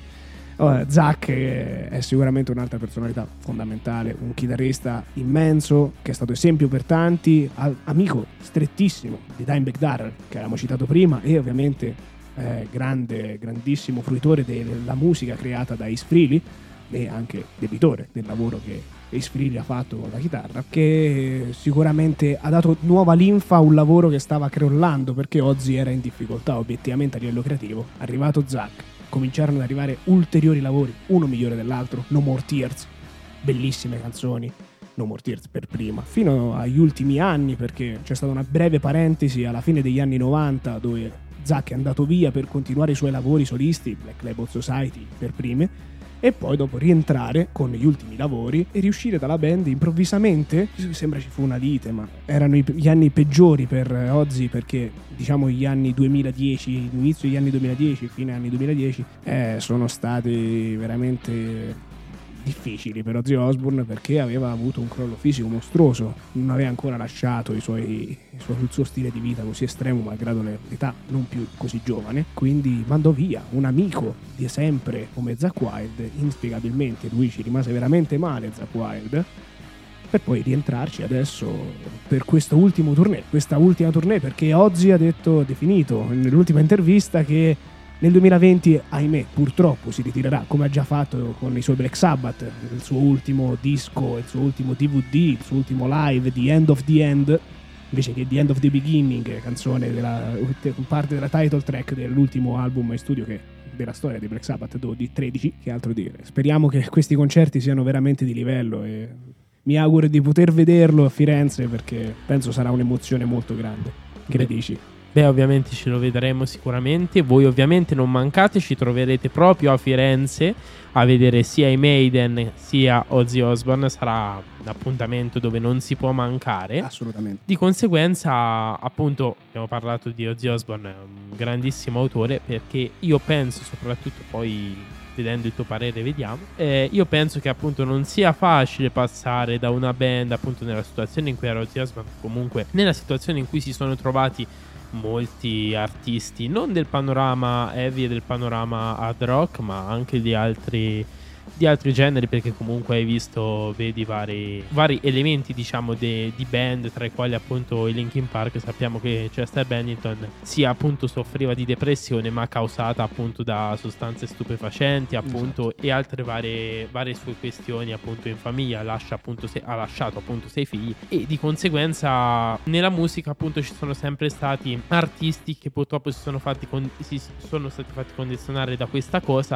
Zakk è sicuramente un'altra personalità fondamentale, un chitarrista immenso che è stato esempio per tanti, amico strettissimo di Dimebag Darrell, che avevamo citato prima, e ovviamente grandissimo fruitore della musica creata da Ace Frehley, e anche debitore del lavoro che Ace Frehley ha fatto con la chitarra, che sicuramente ha dato nuova linfa a un lavoro che stava crollando, perché Ozzy era in difficoltà obiettivamente a livello creativo. Arrivato Zakk, cominciarono ad arrivare ulteriori lavori, uno migliore dell'altro. No More Tears, bellissime canzoni, No More Tears per prima, fino agli ultimi anni, perché c'è stata una breve parentesi alla fine degli anni 90 dove Zakk è andato via per continuare i suoi lavori solisti, Black Label Society per prime, e poi dopo rientrare con gli ultimi lavori e riuscire dalla band improvvisamente. Sembra ci fu una lite, ma erano gli anni peggiori per Ozzy, perché diciamo gli anni 2010, l'inizio degli anni 2010, fine anni 2010 sono stati veramente difficili per Ozzy Osbourne, perché aveva avuto un crollo fisico mostruoso, non aveva ancora lasciato il suo stile di vita così estremo, malgrado l'età non più così giovane, quindi mandò via un amico di sempre come Zakk Wylde, inspiegabilmente. Lui ci rimase veramente male, Zakk Wylde, per poi rientrarci adesso per questa ultima tournée, perché Ozzy ha definito nell'ultima intervista che nel 2020, ahimè, purtroppo si ritirerà, come ha già fatto con i suoi Black Sabbath, il suo ultimo disco, il suo ultimo DVD, il suo ultimo live, The End of the End, invece che The End of the Beginning, canzone parte della title track dell'ultimo album in studio della storia di Black Sabbath, di 13, che altro dire. Speriamo che questi concerti siano veramente di livello e mi auguro di poter vederlo a Firenze, perché penso sarà un'emozione molto grande. Che ne dici? Beh, ovviamente ce lo vedremo sicuramente. Voi ovviamente non mancate, ci troverete proprio a Firenze a vedere sia i Maiden sia Ozzy Osbourne. Sarà un appuntamento dove non si può mancare. Assolutamente. Di conseguenza, appunto, abbiamo parlato di Ozzy Osbourne, un grandissimo autore, perché io penso, soprattutto poi vedendo il tuo parere vediamo, io penso che appunto non sia facile passare da una band, appunto nella situazione in cui era Ozzy Osbourne, comunque nella situazione in cui si sono trovati molti artisti, non del panorama heavy e del panorama hard rock, ma anche di altri generi, perché comunque vedi vari elementi, diciamo, di band, tra i quali appunto i Linkin Park. Sappiamo che Chester Bennington appunto soffriva di depressione, ma causata appunto da sostanze stupefacenti, appunto, esatto, e altre varie sue questioni appunto in famiglia. Ha lasciato appunto 6 figli, e di conseguenza nella musica appunto ci sono sempre stati artisti che purtroppo si sono stati fatti condizionare da questa cosa,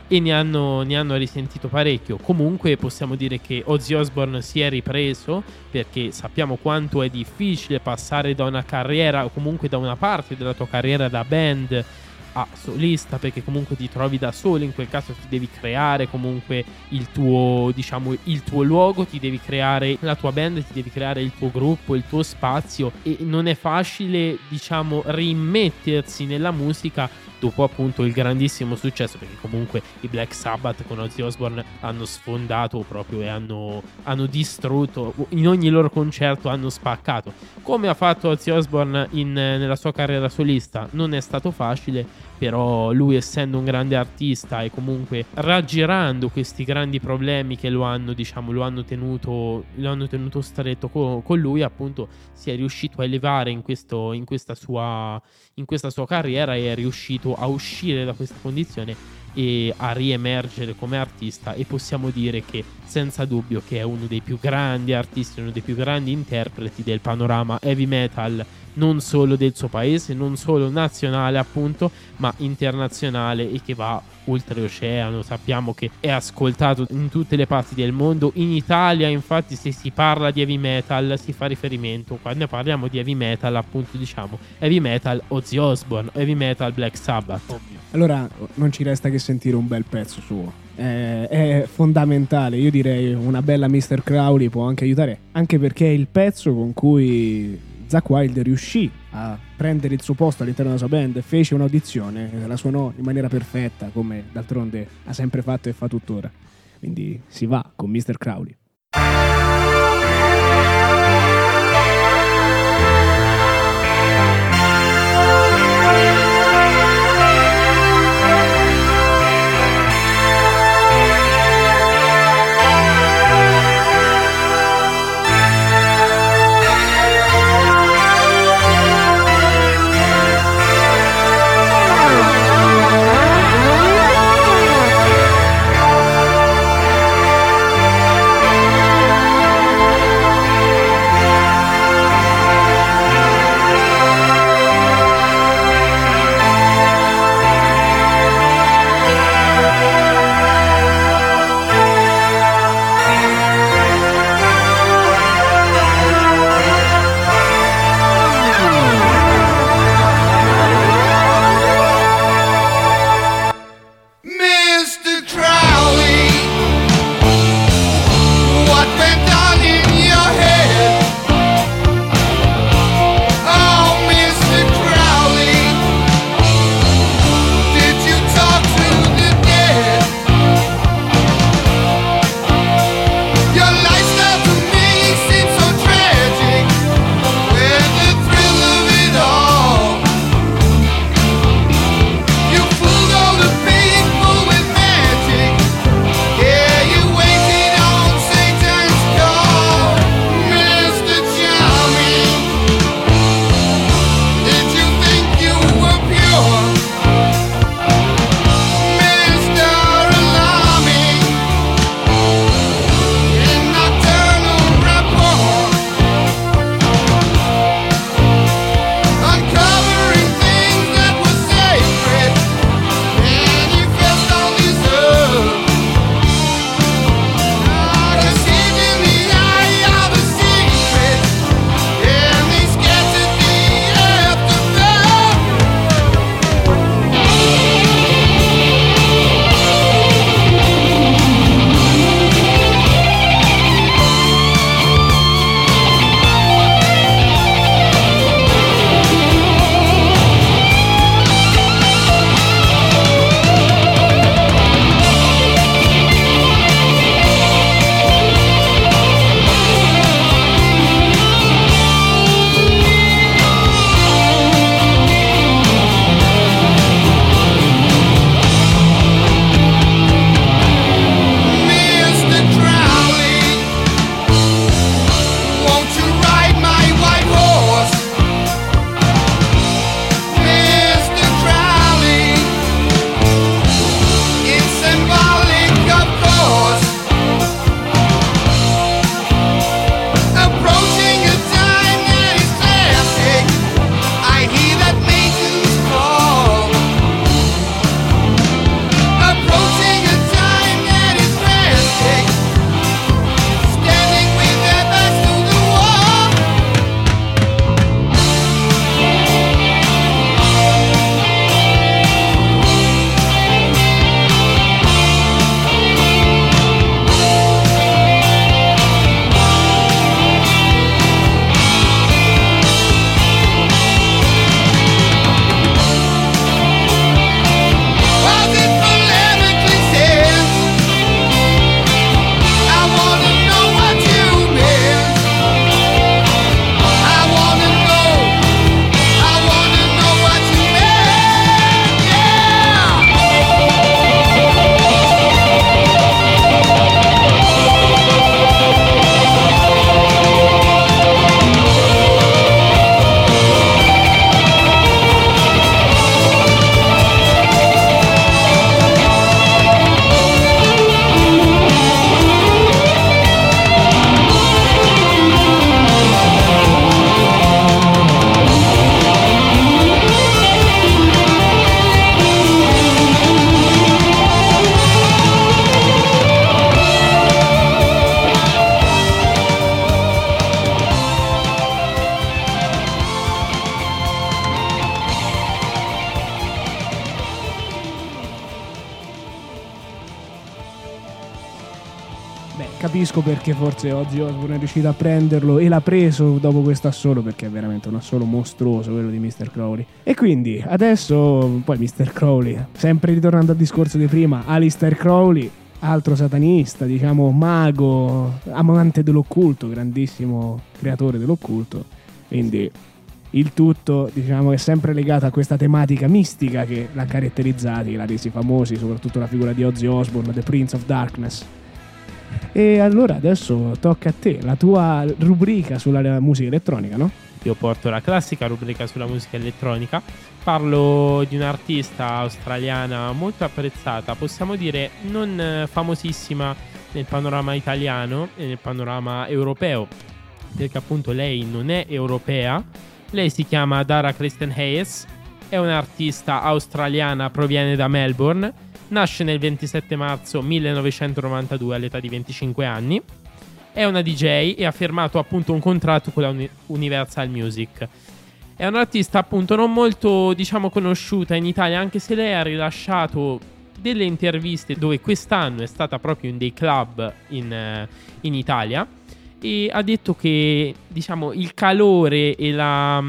e ne hanno risentito parecchio. Comunque possiamo dire che Ozzy Osbourne si è ripreso, perché sappiamo quanto è difficile passare da una carriera, o comunque da una parte della tua carriera da band a solista, perché comunque ti trovi da solo. In quel caso ti devi creare comunque il tuo, diciamo, il tuo luogo, ti devi creare la tua band, ti devi creare il tuo gruppo, il tuo spazio, e non è facile, diciamo, rimettersi nella musica dopo appunto il grandissimo successo, perché comunque i Black Sabbath con Ozzy Osbourne hanno sfondato proprio e hanno distrutto, in ogni loro concerto hanno spaccato. Come ha fatto Ozzy Osbourne nella sua carriera solista non è stato facile, però lui, essendo un grande artista e comunque raggirando questi grandi problemi che lo hanno tenuto stretto con lui, appunto si è riuscito a elevare in questa sua carriera, e è riuscito a uscire da questa condizione e a riemergere come artista, e possiamo dire che senza dubbio che è uno dei più grandi artisti, uno dei più grandi interpreti del panorama heavy metal, non solo del suo paese, non solo nazionale appunto, ma internazionale, e che va oltreoceano. Sappiamo che è ascoltato in tutte le parti del mondo. In Italia infatti, se si parla di heavy metal, si fa riferimento, quando parliamo di heavy metal, appunto, diciamo heavy metal Ozzy Osbourne, heavy metal Black Sabbath. Allora non ci resta che sentire un bel pezzo suo. È fondamentale, io direi una bella Mr. Crowley può anche aiutare, anche perché è il pezzo con cui Zakk Wylde riuscì a prendere il suo posto all'interno della sua band, fece un'audizione, la suonò in maniera perfetta, come d'altronde ha sempre fatto e fa tuttora. Quindi si va con Mr. Crowley. capisco perché forse Ozzy Osbourne è riuscito a prenderlo e l'ha preso dopo questo assolo, perché è veramente un assolo mostruoso quello di Mr. Crowley. E quindi adesso poi Mr. Crowley, sempre ritornando al discorso di prima, Aleister Crowley, altro satanista, diciamo mago, amante dell'occulto, grandissimo creatore dell'occulto, quindi il tutto, diciamo, è sempre legato a questa tematica mistica che l'ha caratterizzati, che l'ha resi famosi, soprattutto la figura di Ozzy Osbourne, The Prince of Darkness. E allora adesso tocca a te, la tua rubrica sulla musica elettronica, no? Io porto la classica rubrica sulla musica elettronica. Parlo di un'artista australiana molto apprezzata, possiamo dire non famosissima nel panorama italiano e nel panorama europeo, perché appunto lei non è europea. Lei si chiama Dara Kristen Hayes, è un'artista australiana, proviene da Melbourne, nasce nel 27 marzo 1992 all'età di 25 anni, è una DJ e ha firmato appunto un contratto con la Universal Music. È un'artista appunto non molto, diciamo, conosciuta in Italia, anche se lei ha rilasciato delle interviste dove quest'anno è stata proprio in dei club in Italia. E ha detto che, diciamo, il calore e la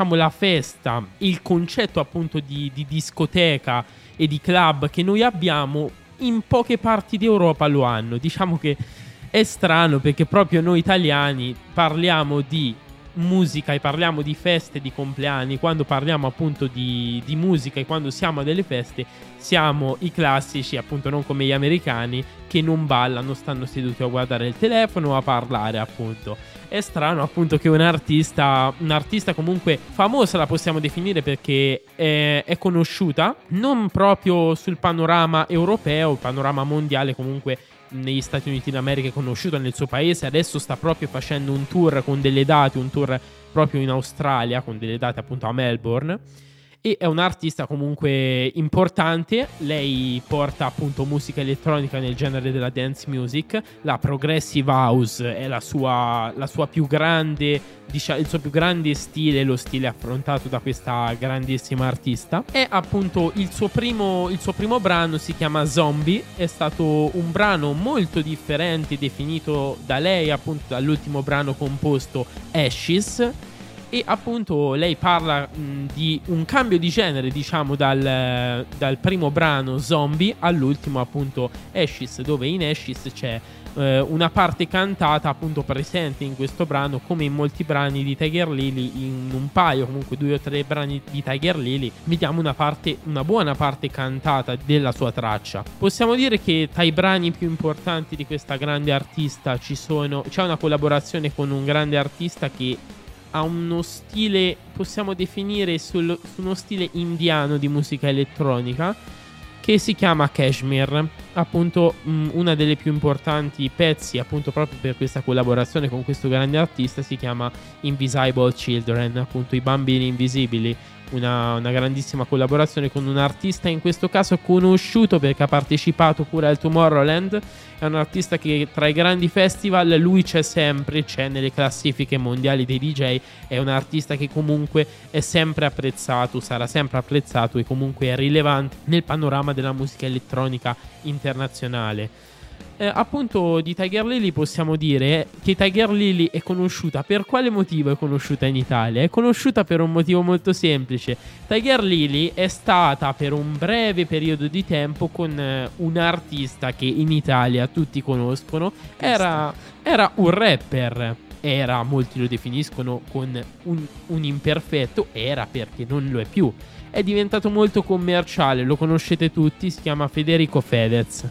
festa, il concetto appunto di discoteca e di club che noi abbiamo in poche parti d'Europa lo hanno. Diciamo che è strano perché proprio noi italiani parliamo di musica e parliamo di feste, di compleanni. Quando parliamo appunto di musica e quando siamo a delle feste siamo i classici, appunto non come gli americani che non ballano, stanno seduti a guardare il telefono o a parlare appunto. È strano appunto che un'artista comunque famosa, la possiamo definire perché è conosciuta non proprio sul panorama europeo, il panorama mondiale comunque negli Stati Uniti d'America è conosciuta nel suo paese, adesso sta proprio facendo un tour con delle date, un tour proprio in Australia con delle date appunto a Melbourne, e è un'artista comunque importante. Lei porta appunto musica elettronica nel genere della dance music, la progressive house è la sua più grande, diciamo, il suo più grande stile, lo stile affrontato da questa grandissima artista. E appunto il suo primo brano si chiama Zombie, è stato un brano molto differente definito da lei appunto dall'ultimo brano composto Ashes. E appunto lei parla di un cambio di genere, diciamo, dal primo brano Zombie all'ultimo appunto Ashes, dove in Ashes c'è una parte cantata appunto presente in questo brano, come in molti brani di Tiger Lily. In un paio, comunque 2 o 3 brani di Tiger Lily, vediamo una buona parte cantata della sua traccia. Possiamo dire che tra i brani più importanti di questa grande artista c'è una collaborazione con un grande artista che ha uno stile, possiamo definire su uno stile indiano di musica elettronica, che si chiama Kashmir. Appunto una delle più importanti pezzi appunto proprio per questa collaborazione con questo grande artista si chiama Invisible Children, appunto i bambini invisibili. Una grandissima collaborazione con un artista in questo caso conosciuto perché ha partecipato pure al Tomorrowland. È un artista che tra i grandi festival lui c'è nelle classifiche mondiali dei DJ. È un artista che comunque è sempre apprezzato, sarà sempre apprezzato e comunque è rilevante nel panorama della musica elettronica internazionale. Appunto di Tiger Lily possiamo dire che Tiger Lily è conosciuta. Per quale motivo è conosciuta in Italia? È conosciuta per un motivo molto semplice. Tiger Lily è stata per un breve periodo di tempo con un artista che in Italia tutti conoscono. Era un rapper. Molti lo definiscono con un imperfetto. Era perché non lo è più. È diventato molto commerciale, lo conoscete tutti, si chiama Federico Fedez.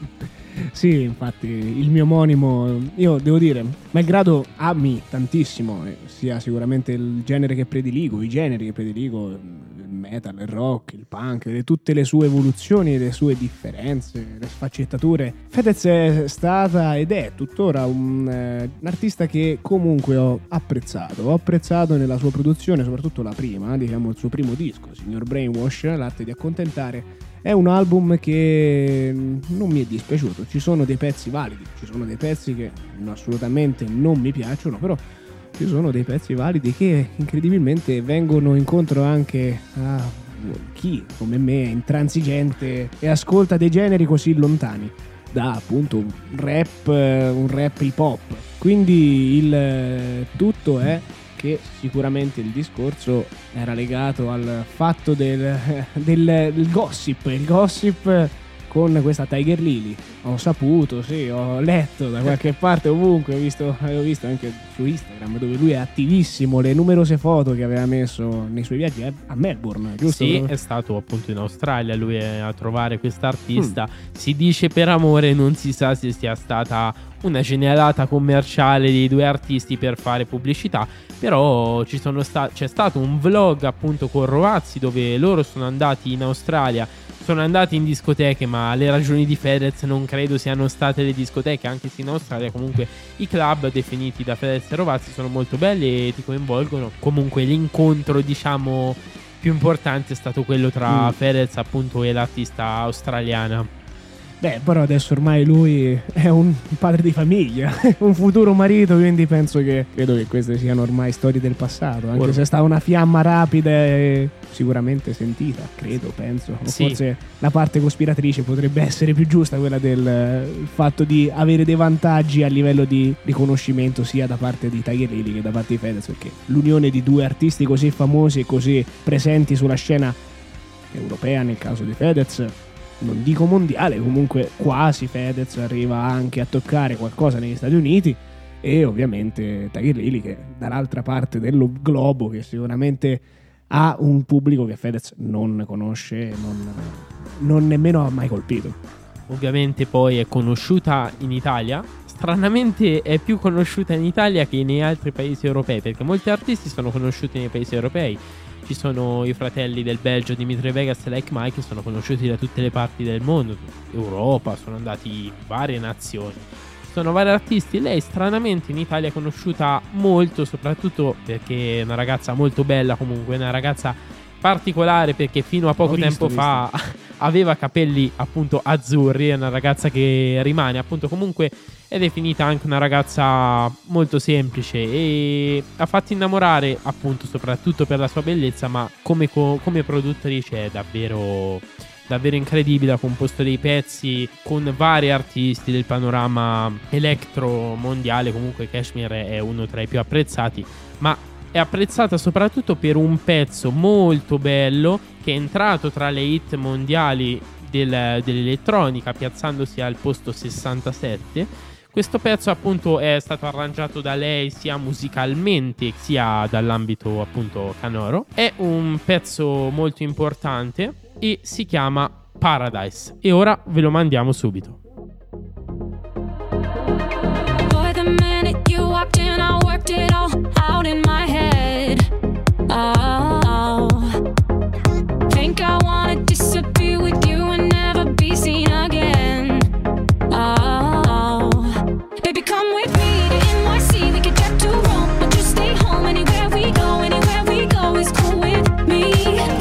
Sì, infatti il mio omonimo, io devo dire, malgrado ami tantissimo, sia sicuramente il genere che prediligo, i generi che prediligo, il metal, il rock, il punk, tutte le sue evoluzioni, le sue differenze, le sfaccettature, Fedez è stata ed è tuttora un artista che comunque ho apprezzato nella sua produzione, soprattutto la prima, diciamo il suo primo disco, Signor Brainwash, l'arte di accontentare. È un album che non mi è dispiaciuto, ci sono dei pezzi validi, ci sono dei pezzi che assolutamente non mi piacciono, però ci sono dei pezzi validi che incredibilmente vengono incontro anche a chi come me è intransigente e ascolta dei generi così lontani. da appunto un rap hip hop. Quindi il tutto è che sicuramente il discorso era legato al fatto del gossip, il gossip con questa Tiger Lily. Ho saputo, sì, ho letto da qualche parte, ovunque, avevo visto anche su Instagram, dove lui è attivissimo, le numerose foto che aveva messo nei suoi viaggi a Melbourne, giusto? Sì, è stato appunto in Australia lui a trovare quest'artista. Si dice per amore, non si sa se sia stata una genialata commerciale dei due artisti per fare pubblicità, però c'è stato un vlog appunto con Rovazzi dove loro sono andati in Australia, sono andati in discoteche, ma le ragioni di Fedez non credo siano state le discoteche, anche se in Australia comunque i club definiti da Fedez e Rovazzi sono molto belli e ti coinvolgono. Comunque l'incontro diciamo più importante è stato quello tra Fedez appunto e l'artista australiana. Beh, però adesso ormai lui è un padre di famiglia, un futuro marito, quindi credo che queste siano ormai storie del passato, anche se è stata una fiamma rapida e sicuramente sentita, penso. Sì. Forse la parte cospiratrice potrebbe essere più giusta, quella del fatto di avere dei vantaggi a livello di riconoscimento sia da parte di Tiger Lily che da parte di Fedez, perché l'unione di due artisti così famosi e così presenti sulla scena europea nel caso di Fedez, non dico mondiale, comunque quasi Fedez arriva anche a toccare qualcosa negli Stati Uniti, e ovviamente Tiger Lily che dall'altra parte dello globo, che sicuramente ha un pubblico che Fedez non conosce, non nemmeno ha mai colpito. Ovviamente poi è conosciuta in Italia, stranamente è più conosciuta in Italia che nei altri paesi europei, perché molti artisti sono conosciuti nei paesi europei. Ci sono i fratelli del Belgio, Dimitri Vegas e Like Mike, che sono conosciuti da tutte le parti del mondo, Europa, sono andati in varie nazioni. Sono vari artisti. Lei stranamente in Italia è conosciuta molto, soprattutto perché è una ragazza molto bella, comunque una ragazza particolare, perché fino a poco tempo fa aveva capelli appunto azzurri. È una ragazza che rimane appunto comunque è definita anche una ragazza molto semplice e ha fatto innamorare appunto soprattutto per la sua bellezza, ma come produttrice è davvero incredibile. Ha composto dei pezzi con vari artisti del panorama electro mondiale. Comunque Kashmir è uno tra i più apprezzati, ma è apprezzata soprattutto per un pezzo molto bello che è entrato tra le hit mondiali dell'elettronica, piazzandosi al posto 67. Questo pezzo appunto è stato arrangiato da lei sia musicalmente sia dall'ambito appunto canoro. È un pezzo molto importante e si chiama Paradise, e ora ve lo mandiamo subito. Boy, the minute you walked in, I worked it all out in my head. Oh, think I wanna disappear with you and never be seen again. Oh, baby, come with me to NYC. We could jet to Rome, but just stay home. Anywhere we go is cool with me.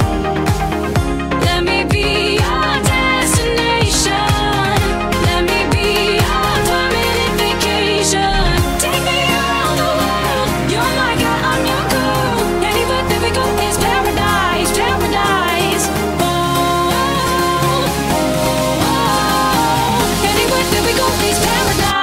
Let me be your destination. Let me be your permanent vacation. Take me around the world. You're my guy, I'm your girl. Anywhere that we go is paradise, paradise. Oh, oh, oh, oh. Anywhere that we go is paradise.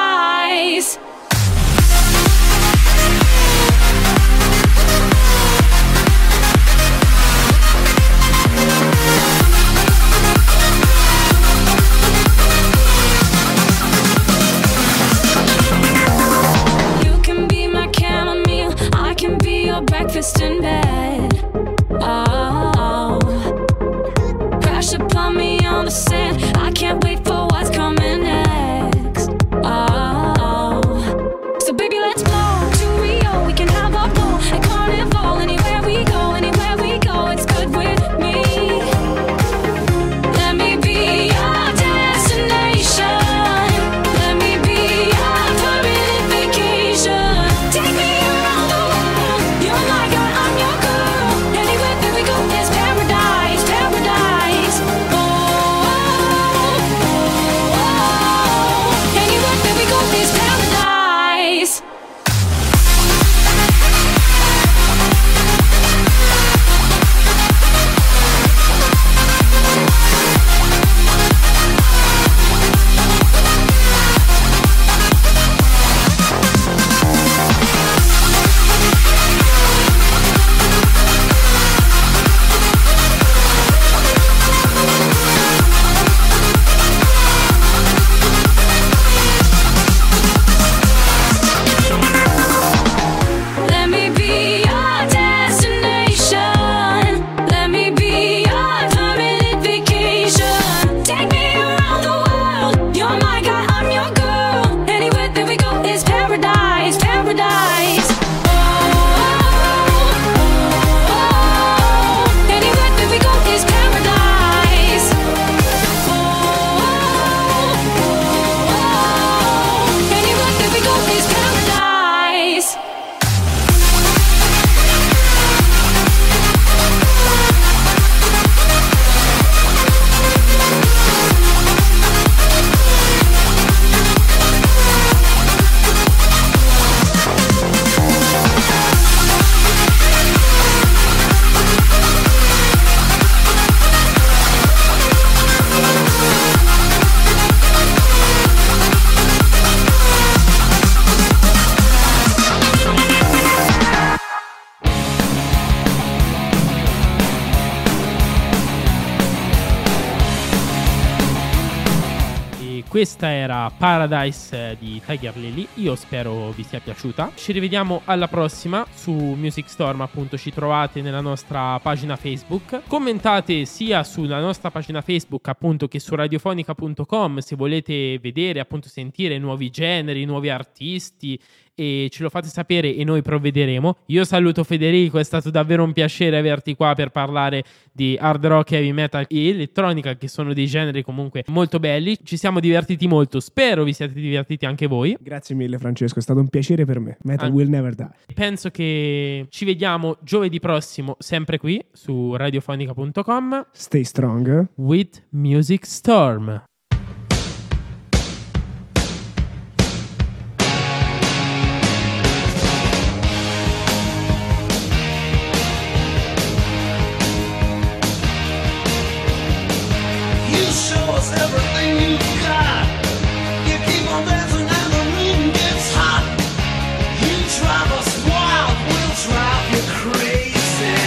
You can be my chamomile, I can be your breakfast in bed. Oh, crash upon me on the sand. I can't wait for what's coming next. Oh, so baby, let's blow to Rio. We can have a ball at Carnival. Anywhere we go, it's good with me. Let me be your destination. Let me be your permanent vacation. Take me around the world. You're my guy, I'm your girl. Anywhere that we go is paradise, paradise. Oh, oh, oh, questa era Paradise di Tiger Lily. Io spero vi sia piaciuta. Ci rivediamo alla prossima su Music Storm, appunto ci trovate nella nostra pagina Facebook. Commentate sia sulla nostra pagina Facebook appunto che su radiofonica.com se volete vedere, appunto sentire nuovi generi, nuovi artisti, e ce lo fate sapere e noi provvederemo. Io saluto Federico, è stato davvero un piacere averti qua per parlare di hard rock, heavy metal e elettronica, che sono dei generi comunque molto belli. Ci siamo divertiti molto, spero vi siate divertiti anche voi. Grazie mille Francesco, è stato un piacere per me. Metal will never die. Penso che ci vediamo giovedì prossimo sempre qui su radiofonica.com. Stay strong with Music Storm. Everything you've got, you keep on dancing and the room gets hot. You drive us wild, we'll drive you crazy.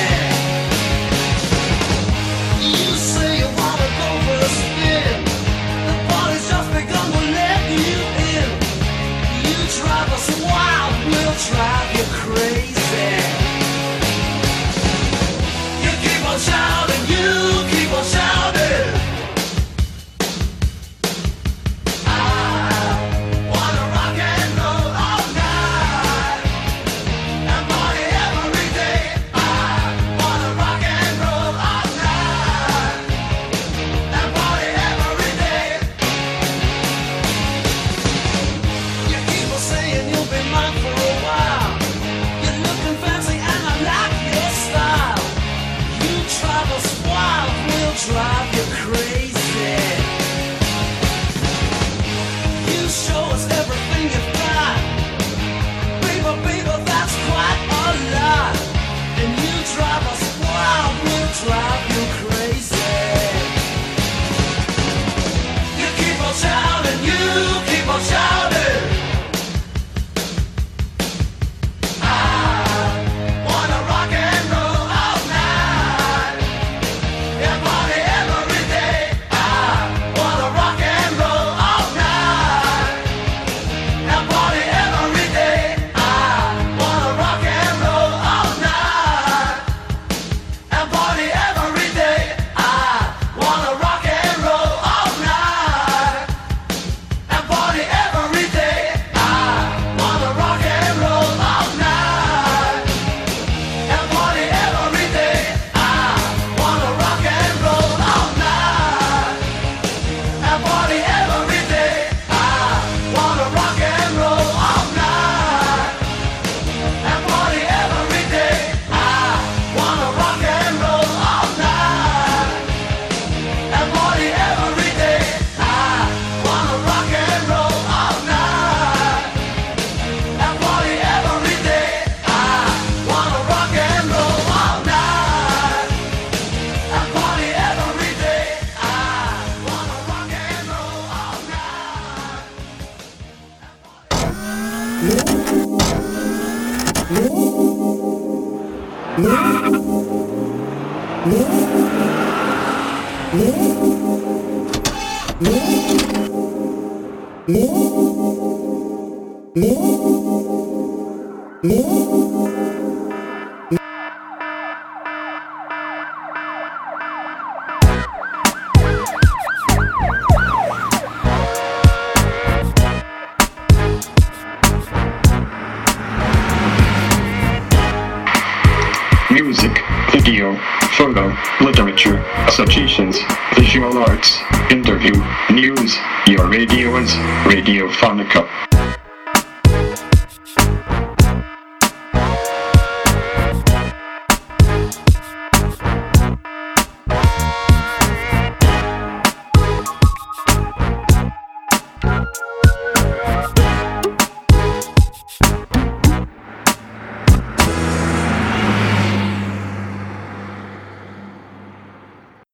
You say you wanna go for a spin, the party's just begun, we'll let you in. You drive us wild, we'll drive you crazy. You keep on shouting, you keep on shouting. Drive you crazy. You show us everything you've got. Baby, baby, that's quite a lot. And you drive us wild, we'll drive you crazy. You keep on shouting, you keep on shouting. I wanna rock and roll all night. Yeah, every day. I wanna rock and roll all night and party every day. I wanna rock and roll all night and party every day. I wanna rock and roll all night and party every day. I wanna rock and roll all night and party every day. I wanna rock and roll all night and party every day. I wanna rock and roll all night and party every day. I wanna rock and roll all night and party every day. I wanna rock and roll all night and party every day. I wanna rock and roll all night and party every day. I wanna rock and roll all night. Music, video, photo, literature, associations, visual arts, interview, news. Your radio is Radiofonica.